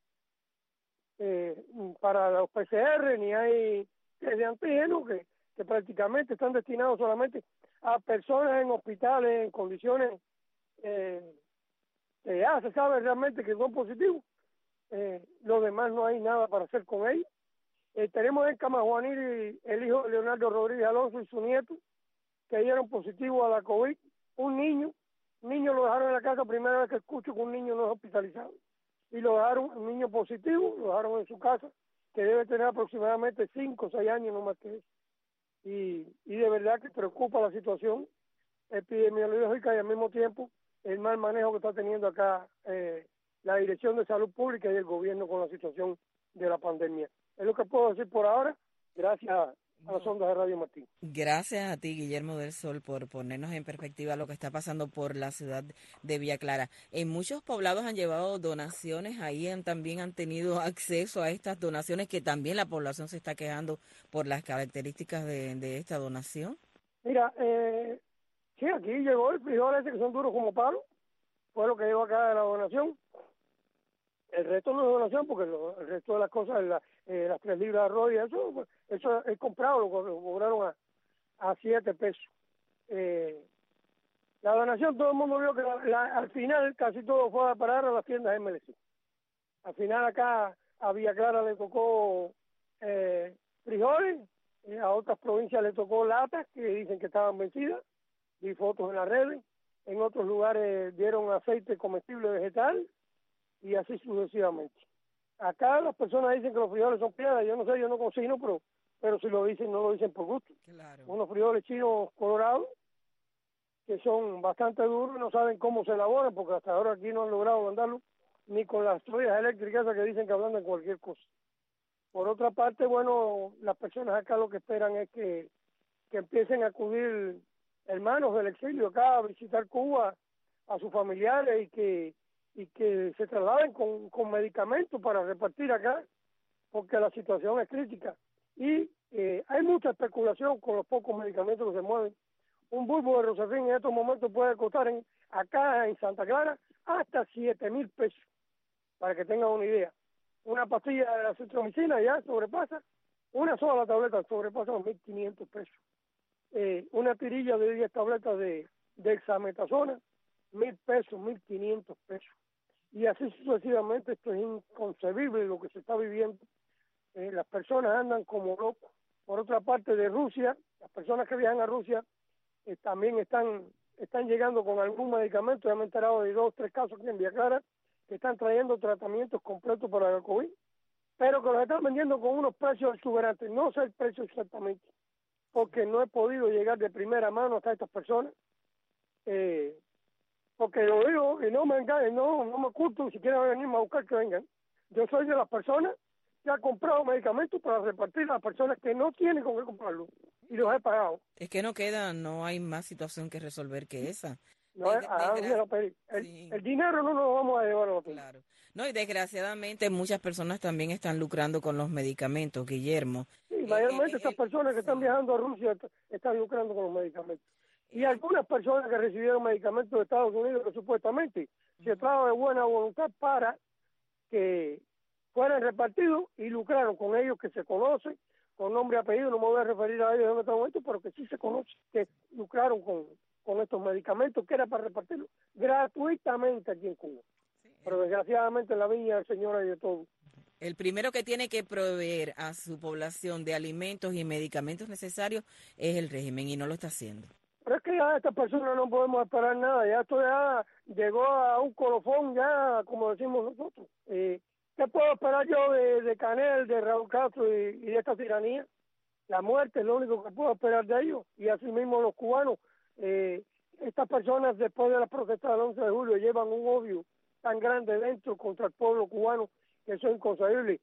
[SPEAKER 11] eh, para los P C R, ni hay de antígenos, que, que prácticamente están destinados solamente a personas en hospitales en condiciones eh, que ya se sabe realmente que son positivos. Eh, lo demás no hay nada para hacer con ellos. Eh, tenemos en Camajuanil el hijo de Leonardo Rodríguez Alonso y su nieto, que dieron positivo a la COVID, un niño, un niño lo dejaron en la casa, primera vez que escucho que un niño no es hospitalizado, y lo dejaron, un niño positivo, lo dejaron en su casa, que debe tener aproximadamente cinco o seis años, no más que eso. Y, y de verdad que preocupa la situación epidemiológica y al mismo tiempo el mal manejo que está teniendo acá eh, la Dirección de Salud Pública y el gobierno con la situación de la pandemia. Es lo que puedo decir por ahora, gracias a las ondas de Radio Martín.
[SPEAKER 4] Gracias a ti, Guillermo del Sol, por ponernos en perspectiva lo que está pasando por la ciudad de Villa Clara. En muchos poblados han llevado donaciones, ahí han, también han tenido acceso a estas donaciones, que también la población se está quejando por las características de, de esta donación.
[SPEAKER 11] Mira, eh, sí, aquí llegó el frijol ese que son duros como palos, fue lo que llegó acá de la donación. El resto no es donación, porque lo, el resto de las cosas, la, eh, las tres libras de arroz y eso, eso es comprado, lo, lo cobraron a, a siete pesos. Eh, la donación, todo el mundo vio que la, la, al final casi todo fue a parar a las tiendas M L C. Al final acá a Villa Clara le tocó eh, frijoles, Eh, a otras provincias le tocó latas que dicen que estaban vencidas, vi fotos en las redes. En otros lugares dieron aceite comestible vegetal y así sucesivamente. Acá las personas dicen que los frijoles son piedras, yo no sé, yo no cocino, pero pero si lo dicen, no lo dicen por gusto.
[SPEAKER 4] Claro.
[SPEAKER 11] Unos frijoles chinos colorados que son bastante duros y no saben cómo se elaboran, porque hasta ahora aquí no han logrado mandarlo ni con las ollas eléctricas que dicen que hablan de cualquier cosa. Por otra parte, bueno, las personas acá lo que esperan es que, que empiecen a acudir hermanos del exilio acá a visitar Cuba a sus familiares y que y que se trasladen con, con medicamentos para repartir acá, porque la situación es crítica. Y eh, hay mucha especulación con los pocos medicamentos que se mueven. Un bulbo de Rosefin en estos momentos puede costar en, acá en Santa Clara hasta siete mil pesos, para que tengan una idea. Una pastilla de la citromicina ya sobrepasa, una sola tableta sobrepasa los mil quinientos pesos. Eh, una tirilla de diez tabletas de, de hexametasona, mil pesos, mil quinientos pesos. Y así sucesivamente. Esto es inconcebible lo que se está viviendo. Eh, las personas andan como locos. Por otra parte, de Rusia, las personas que viajan a Rusia eh, también están están llegando con algún medicamento. Ya me he enterado de dos o tres casos aquí en Villa Clara que están trayendo tratamientos completos para el COVID, pero que los están vendiendo con unos precios exuberantes. No sé el precio exactamente, porque no he podido llegar de primera mano hasta estas personas. Eh, porque lo digo y no me engañen, no, no me oculto, si quieren venirme a buscar que vengan. Yo soy de las personas que ha comprado medicamentos para repartir a las personas que no tienen con qué comprarlo y los he pagado.
[SPEAKER 4] Es que no queda, no hay más situación que resolver que esa.
[SPEAKER 11] No,
[SPEAKER 4] de,
[SPEAKER 11] a, a,
[SPEAKER 4] desgra-
[SPEAKER 11] el,
[SPEAKER 4] sí.
[SPEAKER 11] el dinero no nos lo vamos a llevar a la pena.
[SPEAKER 4] Claro. No, y desgraciadamente muchas personas también están lucrando con los medicamentos, Guillermo.
[SPEAKER 11] Sí, mayormente
[SPEAKER 4] eh,
[SPEAKER 11] estas
[SPEAKER 4] eh,
[SPEAKER 11] personas que están
[SPEAKER 4] sí.
[SPEAKER 11] viajando a Rusia están lucrando con los medicamentos. Y algunas personas que recibieron medicamentos de Estados Unidos que supuestamente se traba de buena voluntad para que fueran repartidos y lucraron con ellos que se conocen, con nombre y apellido. No me voy a referir a ellos en este momento, pero que sí se conocen, que lucraron con, con estos medicamentos que era para repartirlos gratuitamente aquí en Cuba.
[SPEAKER 4] Sí.
[SPEAKER 11] Pero desgraciadamente en la viña del Señor hay de todo.
[SPEAKER 4] El primero que tiene que proveer a su población de alimentos y medicamentos necesarios es el régimen y no lo está haciendo.
[SPEAKER 11] Pero es que ya estas personas no podemos esperar nada, ya esto ya llegó a un colofón, ya como decimos nosotros. Eh, ¿Qué puedo esperar yo de, de Canel, de Raúl Castro y, y de esta tiranía? La muerte es lo único que puedo esperar de ellos, y así mismo los cubanos. Eh, estas personas después de la protesta del once de julio llevan un odio tan grande dentro contra el pueblo cubano que eso es inconcebible.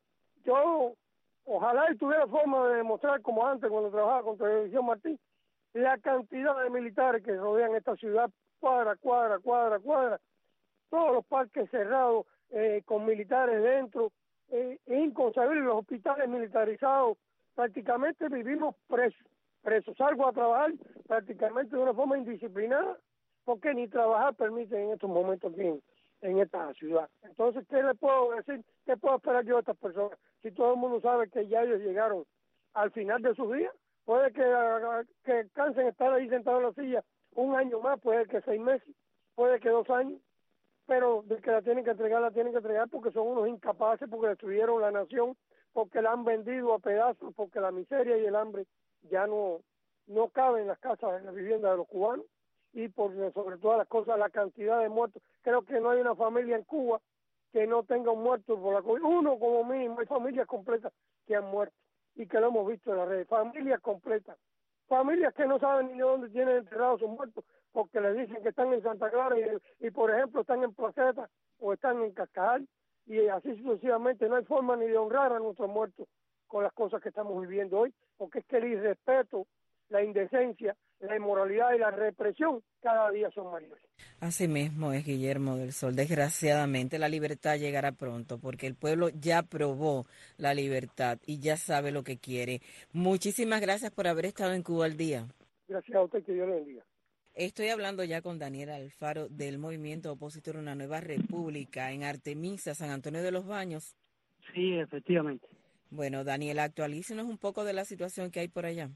[SPEAKER 11] Yo ojalá y tuviera forma de demostrar como antes cuando trabajaba con Televisión Martín, la cantidad de militares que rodean esta ciudad, cuadra, cuadra, cuadra, cuadra, todos los parques cerrados eh, con militares dentro, eh, es inconcebible, los hospitales militarizados, prácticamente vivimos presos, presos, salgo a trabajar prácticamente de una forma indisciplinada, porque ni trabajar permiten en estos momentos aquí en, en esta ciudad. Entonces, ¿qué le puedo decir? ¿Qué puedo esperar yo de estas personas? Si todo el mundo sabe que ya ellos llegaron al final de sus días, puede que, que cansen estar ahí sentados en la silla un año más, puede que seis meses, puede que dos años, pero de que la tienen que entregar, la tienen que entregar porque son unos incapaces, porque destruyeron la nación, porque la han vendido a pedazos, porque la miseria y el hambre ya no, no caben en las casas, en las viviendas de los cubanos, y por sobre todas las cosas, la cantidad de muertos. Creo que no hay una familia en Cuba que no tenga un muerto por la COVID. Uno como mínimo, hay familias completas que han muerto, y que lo hemos visto en las redes, familias completas, familias que no saben ni dónde tienen enterrados sus muertos, porque les dicen que están en Santa Clara y, y por ejemplo están en Placeta o están en Cascajal, y así sucesivamente. No hay forma ni de honrar a nuestros muertos con las cosas que estamos viviendo hoy, porque es que el irrespeto, la indecencia, la inmoralidad y la represión cada día son mayores.
[SPEAKER 4] Así mismo es, Guillermo del Sol. Desgraciadamente la libertad llegará pronto porque el pueblo ya probó la libertad y ya sabe lo que quiere. Muchísimas gracias por haber estado en Cuba al Día.
[SPEAKER 11] Gracias a usted, que Dios le bendiga.
[SPEAKER 4] Estoy hablando ya con Daniel Alfaro del Movimiento Opositor Una Nueva República en Artemisa, San Antonio de los Baños.
[SPEAKER 12] Sí, efectivamente.
[SPEAKER 4] Bueno, Daniel, actualícenos un poco de la situación que hay por allá.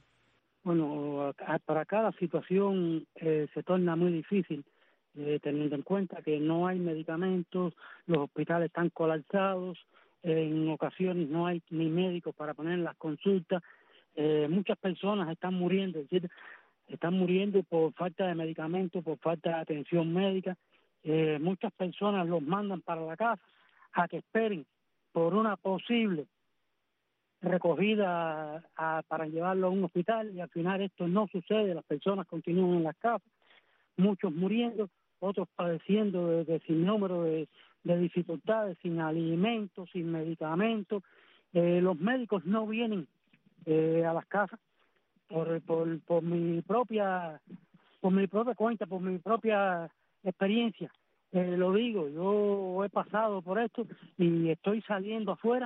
[SPEAKER 12] Bueno, para acá la situación eh, se torna muy difícil, eh, teniendo en cuenta que no hay medicamentos, los hospitales están colapsados, eh, en ocasiones no hay ni médicos para poner las consultas, Eh, muchas personas están muriendo, es decir, están muriendo por falta de medicamentos, por falta de atención médica. Eh, muchas personas los mandan para la casa a que esperen por una posible recogida a, a, para llevarlo a un hospital, y al final esto no sucede, las personas continúan en las casas, muchos muriendo, otros padeciendo de, de sin número de, de dificultades, sin alimentos, sin medicamentos. Eh, los médicos no vienen eh, a las casas por, por, por mi propia por mi propia cuenta, por mi propia experiencia. Eh, lo digo, yo he pasado por esto y estoy saliendo afuera,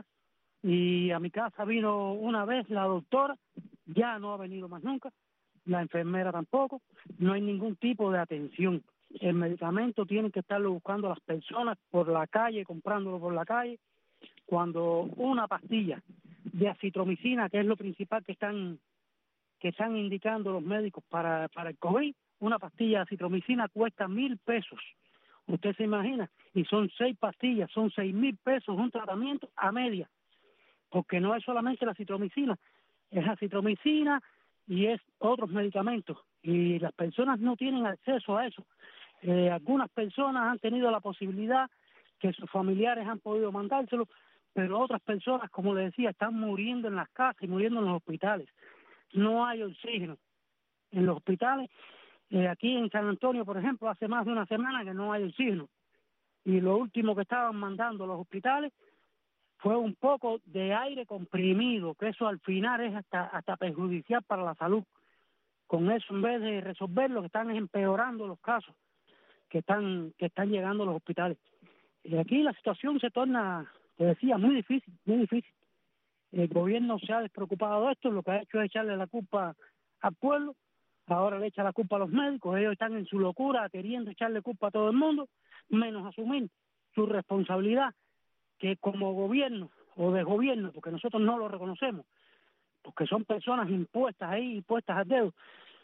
[SPEAKER 12] y a mi casa vino una vez la doctora, ya no ha venido más nunca, la enfermera tampoco, no hay ningún tipo de atención. El medicamento tienen que estarlo buscando las personas por la calle, comprándolo por la calle, cuando una pastilla de acitromicina, que es lo principal que están que están indicando los médicos para, para el COVID, una pastilla de acitromicina cuesta mil pesos. Usted se imagina, y son seis pastillas, son seis mil pesos un tratamiento a media, porque no es solamente la acitromicina, es acitromicina y es otros medicamentos, y las personas no tienen acceso a eso. Eh, algunas personas han tenido la posibilidad que sus familiares han podido mandárselo, pero otras personas, como les decía, están muriendo en las casas y muriendo en los hospitales. No hay oxígeno en los hospitales. Eh, aquí en San Antonio, por ejemplo, hace más de una semana que no hay oxígeno, y lo último que estaban mandando a los hospitales fue un poco de aire comprimido, que eso al final es hasta hasta perjudicial para la salud. Con eso, en vez de resolver, lo que están es empeorando los casos que están que están llegando a los hospitales. Y aquí la situación se torna, te decía, muy difícil, muy difícil. El gobierno se ha despreocupado de esto, lo que ha hecho es echarle la culpa al pueblo, ahora le echa la culpa a los médicos, ellos están en su locura queriendo echarle culpa a todo el mundo, menos asumir su responsabilidad, que como gobierno o de gobierno, porque nosotros no lo reconocemos, porque son personas impuestas ahí, impuestas al dedo,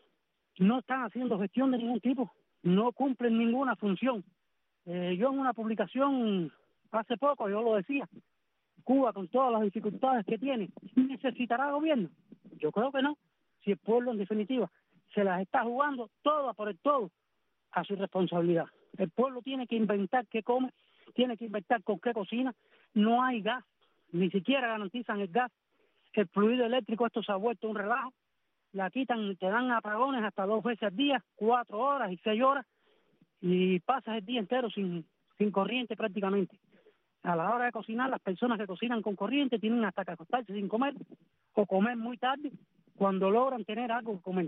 [SPEAKER 12] no están haciendo gestión de ningún tipo, no cumplen ninguna función. Eh, yo en una publicación hace poco, yo lo decía, Cuba, con todas las dificultades que tiene, ¿necesitará gobierno? Yo creo que no. Si el pueblo, en definitiva, se las está jugando todas por el todo a su responsabilidad. El pueblo tiene que inventar qué come, tiene que inventar con qué cocina. No hay gas, ni siquiera garantizan el gas. El fluido eléctrico, esto se ha vuelto un relajo. La quitan, te dan apagones hasta dos veces al día, cuatro horas y seis horas, y pasas el día entero sin, sin corriente prácticamente. A la hora de cocinar, las personas que cocinan con corriente tienen hasta que acostarse sin comer o comer muy tarde cuando logran tener algo que comer.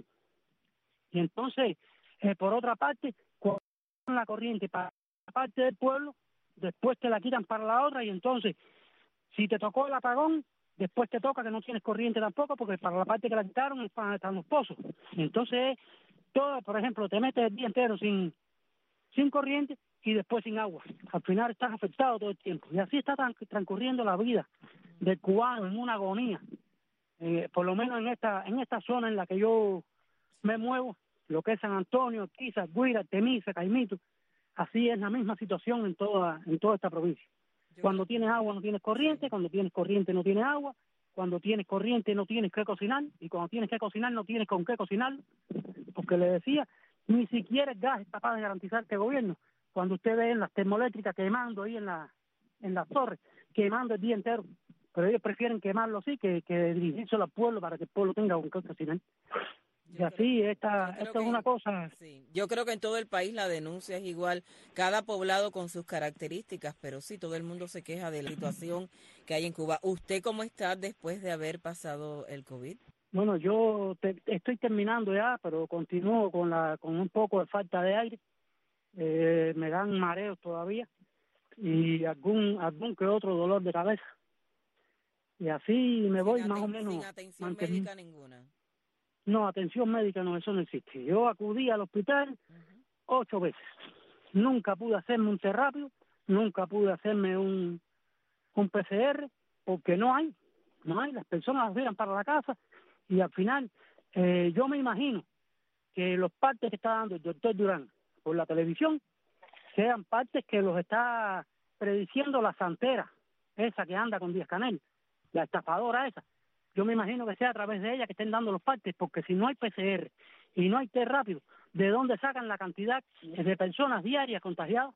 [SPEAKER 12] Y entonces, eh, por otra parte, cuando la corriente para la parte del pueblo, después te la quitan para la otra, y entonces, si te tocó el apagón, después te toca que no tienes corriente tampoco, porque para la parte que la quitaron están los pozos. Entonces, todo, por ejemplo, te metes el día entero sin, sin corriente y después sin agua. Al final estás afectado todo el tiempo. Y así está transcurriendo la vida del cubano en una agonía. Eh, por lo menos en esta en esta zona en la que yo me muevo, lo que es San Antonio, Quizas, Guira, Temisa, Caimito, así es la misma situación en toda en toda esta provincia. Cuando tienes agua no tienes corriente, cuando tienes corriente no tienes agua, cuando tienes corriente no tienes que cocinar, y cuando tienes que cocinar no tienes con qué cocinar, porque le decía, ni siquiera el gas es capaz de garantizar este gobierno. Cuando usted ve en las termoeléctricas quemando ahí en la en las torres, quemando el día entero, pero ellos prefieren quemarlo así que, que dirigirse al pueblo para que el pueblo tenga un cocinar. Y así, esta, esto es una cosa...
[SPEAKER 4] Sí, yo creo que en todo el país la denuncia es igual, cada poblado con sus características, pero sí, todo el mundo se queja de la situación que hay en Cuba. ¿Usted cómo está después de haber pasado el COVID?
[SPEAKER 12] Bueno, yo te, estoy terminando ya, pero continúo con la con un poco de falta de aire. Eh, me dan mareos todavía y algún algún que otro dolor de cabeza. Y así me voy más o menos...
[SPEAKER 4] ¿Sin atención médica ninguna?
[SPEAKER 12] No, atención médica no, eso no existe. Yo acudí al hospital uh-huh. ocho veces. Nunca pude hacerme un terapio, nunca pude hacerme un, un P C R, porque no hay, no hay. Las personas las miran para la casa y al final eh, yo me imagino que los partes que está dando el doctor Durán por la televisión sean partes que los está prediciendo la santera, esa que anda con Díaz Canel, la estafadora esa, yo me imagino que sea a través de ella que estén dando los partes, porque si no hay P C R y no hay test rápido, ¿de dónde sacan la cantidad de personas diarias contagiadas?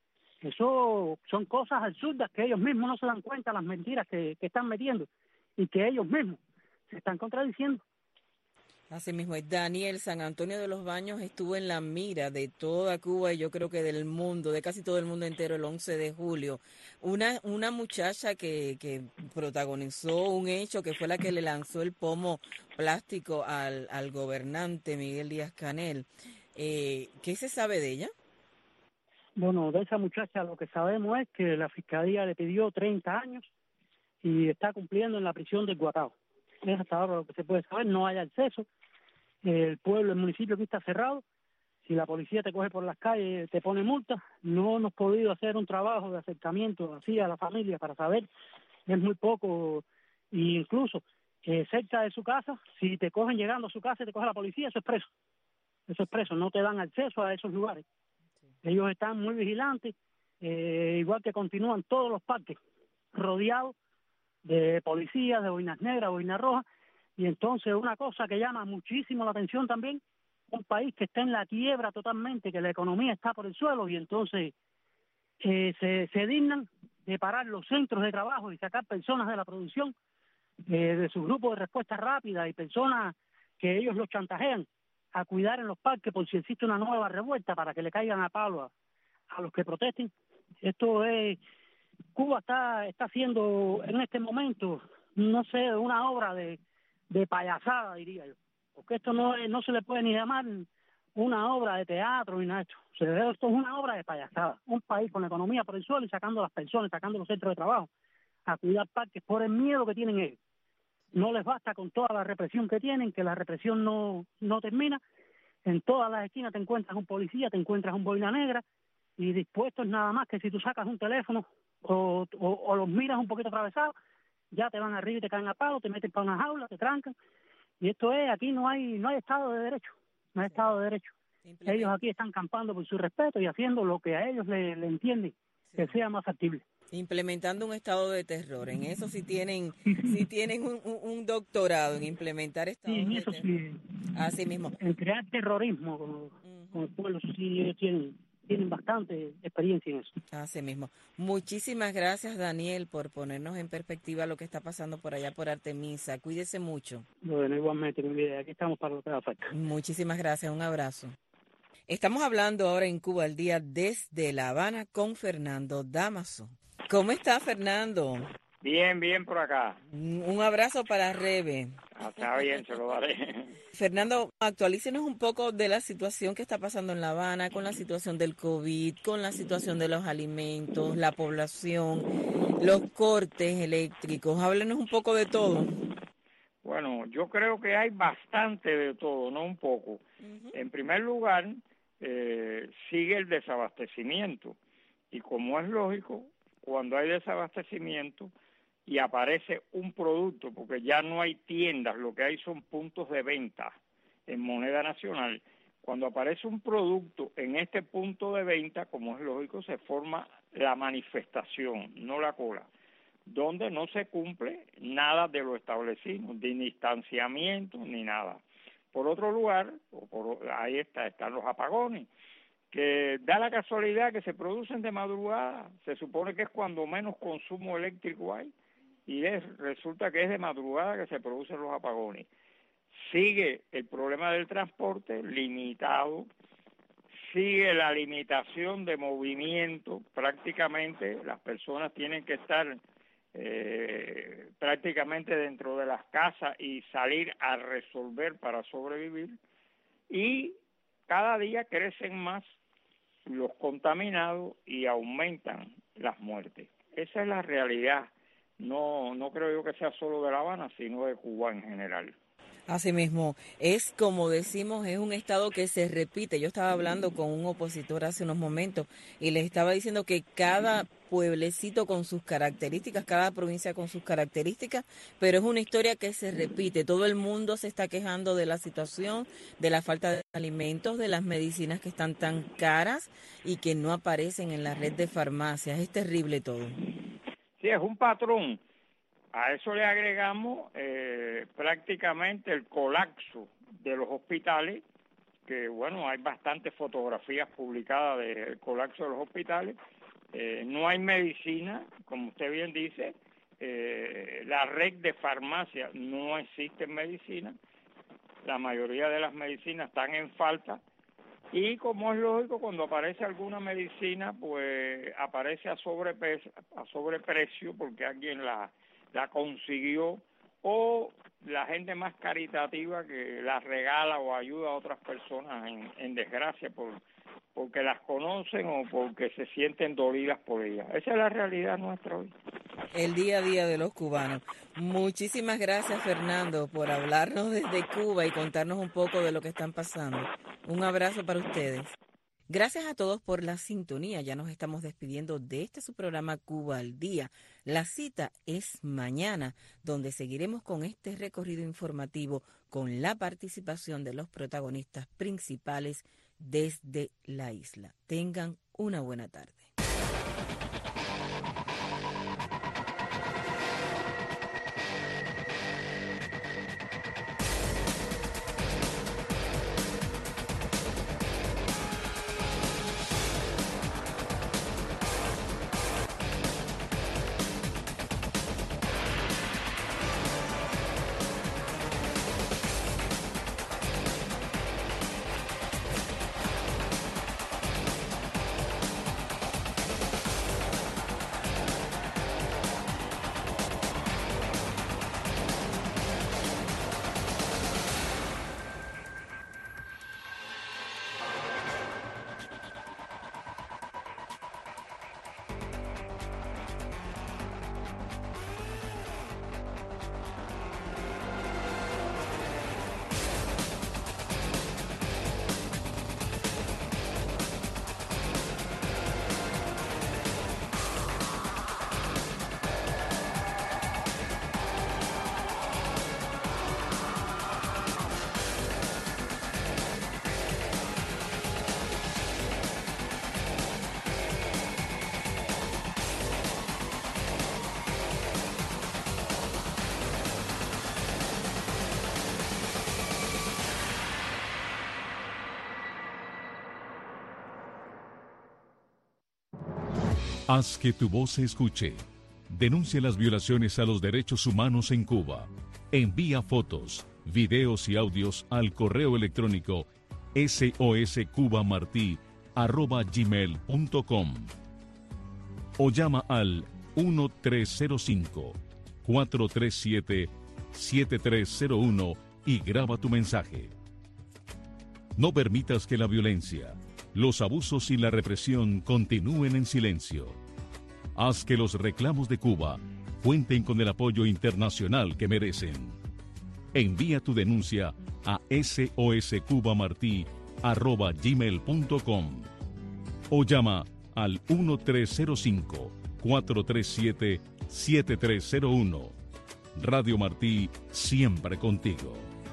[SPEAKER 12] Eso son cosas absurdas que ellos mismos no se dan cuenta, las mentiras que, que están metiendo y que ellos mismos se están contradiciendo.
[SPEAKER 4] Así mismo, Daniel, San Antonio de los Baños estuvo en la mira de toda Cuba y yo creo que del mundo, de casi todo el mundo entero, el once de julio. Una una muchacha que, que protagonizó un hecho que fue la que le lanzó el pomo plástico al, al gobernante Miguel Díaz-Canel. Eh, ¿Qué se sabe de ella?
[SPEAKER 12] Bueno, de esa muchacha lo que sabemos es que la Fiscalía le pidió treinta años y está cumpliendo en la prisión del Guatao. Es hasta ahora lo que se puede saber, no hay acceso. El pueblo, el municipio aquí está cerrado. Si la policía te coge por las calles, te pone multa. No hemos podido hacer un trabajo de acercamiento así a la familia para saber. Es muy poco. E incluso eh, cerca de su casa, si te cogen llegando a su casa y te coge la policía, eso es preso. Eso es preso, no te dan acceso a esos lugares. Ellos están muy vigilantes, eh, igual que continúan todos los parques rodeados de policías, de boinas negras, boinas rojas, y entonces una cosa que llama muchísimo la atención también, un país que está en la quiebra totalmente, que la economía está por el suelo, y entonces eh, se, se dignan de parar los centros de trabajo y sacar personas de la producción, eh, de sus grupos de respuesta rápida y personas que ellos los chantajean a cuidar en los parques por si existe una nueva revuelta para que le caigan a palo a, a los que protesten. Esto es... Cuba está está haciendo en este momento, no sé, una obra de, de payasada, diría yo. Porque esto no es, no se le puede ni llamar una obra de teatro ni nada de esto. O sea, esto es una obra de payasada. Un país con la economía por el suelo y sacando a las personas, sacando los centros de trabajo a cuidar parques por el miedo que tienen ellos. No les basta con toda la represión que tienen, que la represión no, no termina. En todas las esquinas te encuentras un policía, te encuentras un boina negra y dispuestos nada más que si tú sacas un teléfono O, o, o los miras un poquito atravesados, ya te van arriba y te caen a palo, te meten para una jaula, te trancan. Y esto es, aquí no hay no hay Estado de Derecho, no hay sí. Estado de Derecho. Ellos aquí están campando por su respeto y haciendo lo que a ellos le, le entienden sí. que sea más factible.
[SPEAKER 4] Implementando un estado de terror, en eso sí tienen sí tienen un, un, un doctorado en implementar estados
[SPEAKER 12] sí,
[SPEAKER 4] de
[SPEAKER 12] eso
[SPEAKER 4] terror.
[SPEAKER 12] Sí.
[SPEAKER 4] Así mismo.
[SPEAKER 12] En crear terrorismo con, uh-huh. con el pueblo, sí ellos tienen... tienen bastante experiencia en eso.
[SPEAKER 4] Así mismo. Muchísimas gracias, Daniel, por ponernos en perspectiva lo que está pasando por allá por Artemisa. Cuídese mucho.
[SPEAKER 12] Bueno, igualmente, mi vida. Aquí estamos para lo que haga falta.
[SPEAKER 4] Muchísimas gracias. Un abrazo. Estamos hablando ahora en Cuba al Día desde La Habana con Fernando Damaso. ¿Cómo está, Fernando?
[SPEAKER 13] Bien, bien por acá.
[SPEAKER 4] Un abrazo para Rebe.
[SPEAKER 13] Ah, está bien, se lo daré.
[SPEAKER 4] Fernando, actualícenos un poco de la situación que está pasando en La Habana, con la situación del COVID, con la situación de los alimentos, la población, los cortes eléctricos. Háblenos un poco de todo.
[SPEAKER 13] Bueno, yo creo que hay bastante de todo, no un poco. Uh-huh. En primer lugar, eh, sigue el desabastecimiento. Y como es lógico, cuando hay desabastecimiento y aparece un producto, porque ya no hay tiendas, lo que hay son puntos de venta en moneda nacional. Cuando aparece un producto en este punto de venta, como es lógico, se forma la manifestación, no la cola, donde no se cumple nada de lo establecido, ni distanciamiento, ni nada. Por otro lugar, o por, ahí está, están los apagones, que da la casualidad que se producen de madrugada, se supone que es cuando menos consumo eléctrico hay, y es, resulta que es de madrugada que se producen los apagones. Sigue el problema del transporte limitado, sigue la limitación de movimiento, prácticamente las personas tienen que estar eh, prácticamente dentro de las casas y salir a resolver para sobrevivir, y cada día crecen más los contaminados y aumentan las muertes. Esa es la realidad. No, no creo yo que sea solo de La Habana, sino de Cuba en general.
[SPEAKER 4] Así mismo, es como decimos, es un estado que se repite. Yo estaba hablando con un opositor hace unos momentos y les estaba diciendo que cada pueblecito con sus características, cada provincia con sus características, pero es una historia que se repite. Todo el mundo se está quejando de la situación, de la falta de alimentos, de las medicinas que están tan caras y que no aparecen en la red de farmacias. Es terrible todo.
[SPEAKER 13] Sí, es un patrón. A eso le agregamos eh, prácticamente el colapso de los hospitales, que bueno, hay bastantes fotografías publicadas del colapso de los hospitales. Eh, no hay medicina, como usted bien dice, eh, la red de farmacias no existe en medicina, la mayoría de las medicinas están en falta, y como es lógico, cuando aparece alguna medicina, pues aparece a sobreprecio, a sobreprecio porque alguien la, la consiguió, o la gente más caritativa que las regala o ayuda a otras personas en, en desgracia por porque las conocen o porque se sienten dolidas por ellas. Esa es la realidad nuestra hoy.
[SPEAKER 4] El día a día de los cubanos. Muchísimas gracias, Fernando, por hablarnos desde Cuba y contarnos un poco de lo que están pasando. Un abrazo para ustedes. Gracias a todos por la sintonía. Ya nos estamos despidiendo de este su programa Cuba al Día. La cita es mañana, donde seguiremos con este recorrido informativo con la participación de los protagonistas principales desde la isla. Tengan una buena tarde.
[SPEAKER 10] Haz que tu voz se escuche. Denuncia las violaciones a los derechos humanos en Cuba. Envía fotos, videos y audios al correo electrónico soscubamartí arroba gmail punto com o llama al uno tres cero cinco, cuatro tres siete, siete tres cero uno y graba tu mensaje. No permitas que la violencia, los abusos y la represión continúen en silencio. Haz que los reclamos de Cuba cuenten con el apoyo internacional que merecen. Envía tu denuncia a soscubamartí arroba gmail punto com o llama al uno tres cero cinco, cuatro tres siete, siete tres cero uno. Radio Martí, siempre contigo.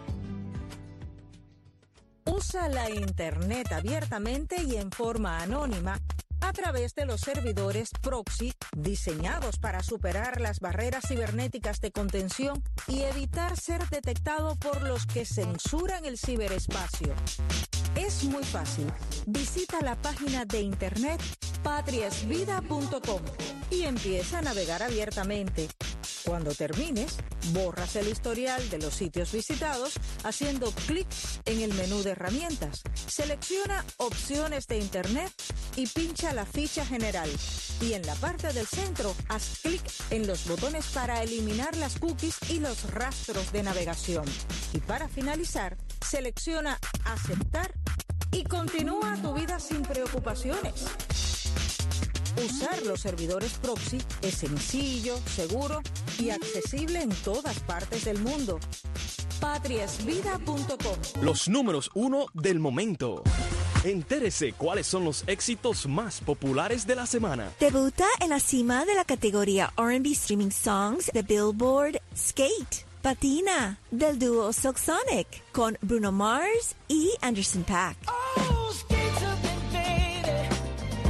[SPEAKER 8] Usa la Internet abiertamente y en forma anónima a través de los servidores proxy diseñados para superar las barreras cibernéticas de contención y evitar ser detectado por los que censuran el ciberespacio. Es muy fácil. Visita la página de internet patriasvida punto com y empieza a navegar abiertamente. Cuando termines, borras el historial de los sitios visitados haciendo clic en el menú de herramientas. Selecciona opciones de internet y pincha la ficha general. Y en la parte del centro, haz clic en los botones para eliminar las cookies y los rastros de navegación. Y para finalizar, selecciona aceptar y continúa tu vida sin preocupaciones. Usar los servidores proxy es sencillo, seguro y accesible en todas partes del mundo. patriasvida punto com.
[SPEAKER 14] Los números uno del momento. Entérese cuáles son los éxitos más populares de la semana.
[SPEAKER 15] Debuta en la cima de la categoría R and B Streaming Songs de Billboard, Skate, Patina, del dúo Silk Sonic, con Bruno Mars y Anderson .Paak. Oh, skate up and baby,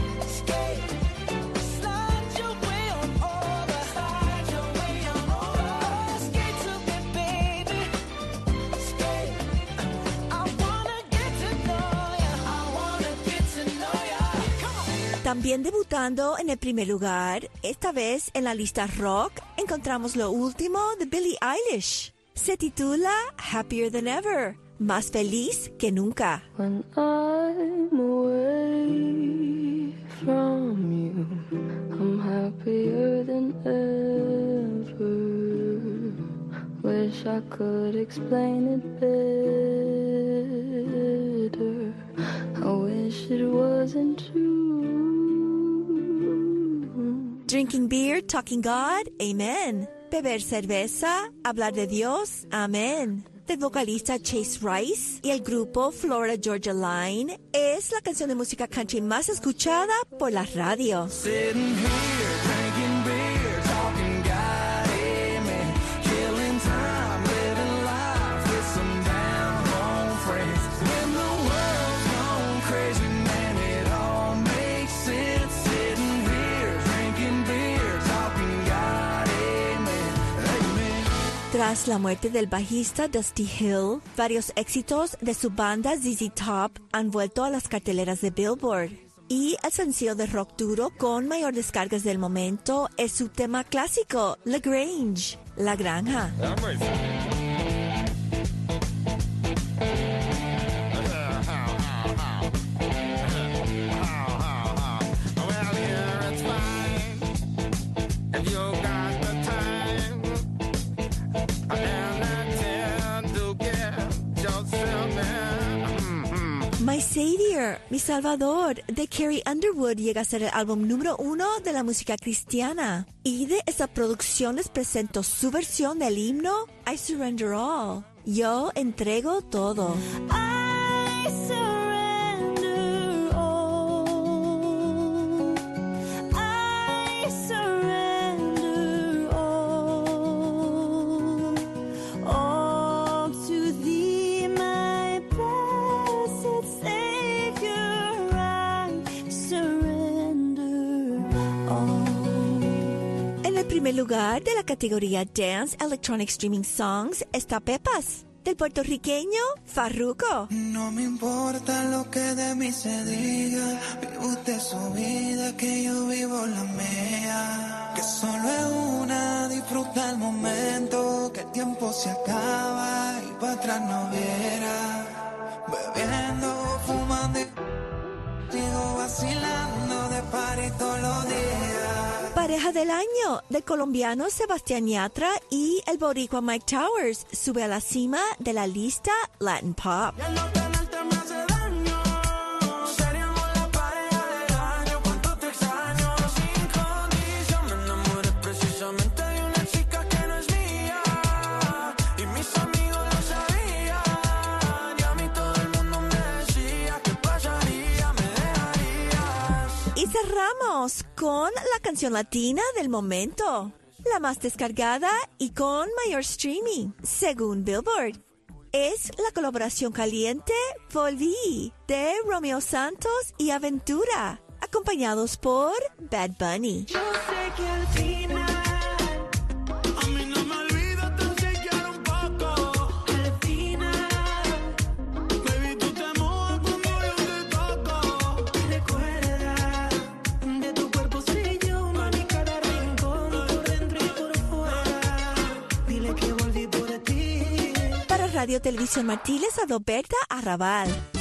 [SPEAKER 15] skate, slide your way on over, slide your way on over. También debutando en el primer lugar, esta vez en la lista rock, encontramos lo último de Billie Eilish. Se titula Happier Than Ever, más feliz que nunca.
[SPEAKER 16] When I'm away from you, I'm happier than ever. Wish I could explain it better. I wish it wasn't true.
[SPEAKER 15] Drinking beer, talking God, amen. Beber cerveza, hablar de Dios, amén. Del vocalista Chase Rice y el grupo Florida Georgia Line, es la canción de música country más escuchada por la radio.
[SPEAKER 17] Sitting here, drinking beer, talking God, amen. Killing time, living life with some down home friends. When the world's gone crazy, man, it all makes sense. Sitting here, drinking beer, talking God, amen, amen.
[SPEAKER 15] Tras la muerte del bajista Dusty Hill, varios éxitos de su banda Z Z Top han vuelto a las carteleras de Billboard. Y el sencillo de rock duro con mayor descargas del momento es su tema clásico, La Grange, La Granja. My Savior, Mi Salvador, de Carrie Underwood llega a ser el álbum número uno de la música cristiana. Y de esta producción les presento su versión del himno I Surrender All. Yo entrego todo.
[SPEAKER 16] I surrender all. I surrender all. All to thee, my blessed Savior, I surrender all.
[SPEAKER 15] En el primer lugar de la categoría Dance Electronic Streaming Songs está Pepas, del puertorriqueño Farruko.
[SPEAKER 17] No me importa lo que de mí se diga, vive usted su vida, que yo vivo la mía. Que solo es una, disfruta el momento, que el tiempo se acaba y para atrás no viera. Bebiendo, fumando y sigo vacilando de party todos los días.
[SPEAKER 15] Pareja del año, del colombiano Sebastián Yatra y el boricua Mike Towers, sube a la cima de la lista Latin Pop. Y cerramos con la canción latina del momento, la más descargada y con mayor streaming, según Billboard. Es la colaboración caliente Volví de Romeo Santos y Aventura, acompañados por Bad Bunny.
[SPEAKER 17] Yo sé que al final a mí no me olvido, te chequear un poco. Al final, baby, tú te mojas cuando yo te toco. Y recuerda, de tu cuerpo soy yo, mami, cada rincón, por dentro y por fuera. Dile que volví por ti.
[SPEAKER 15] Para Radio Televisión Martí les habló Berta Arrabal.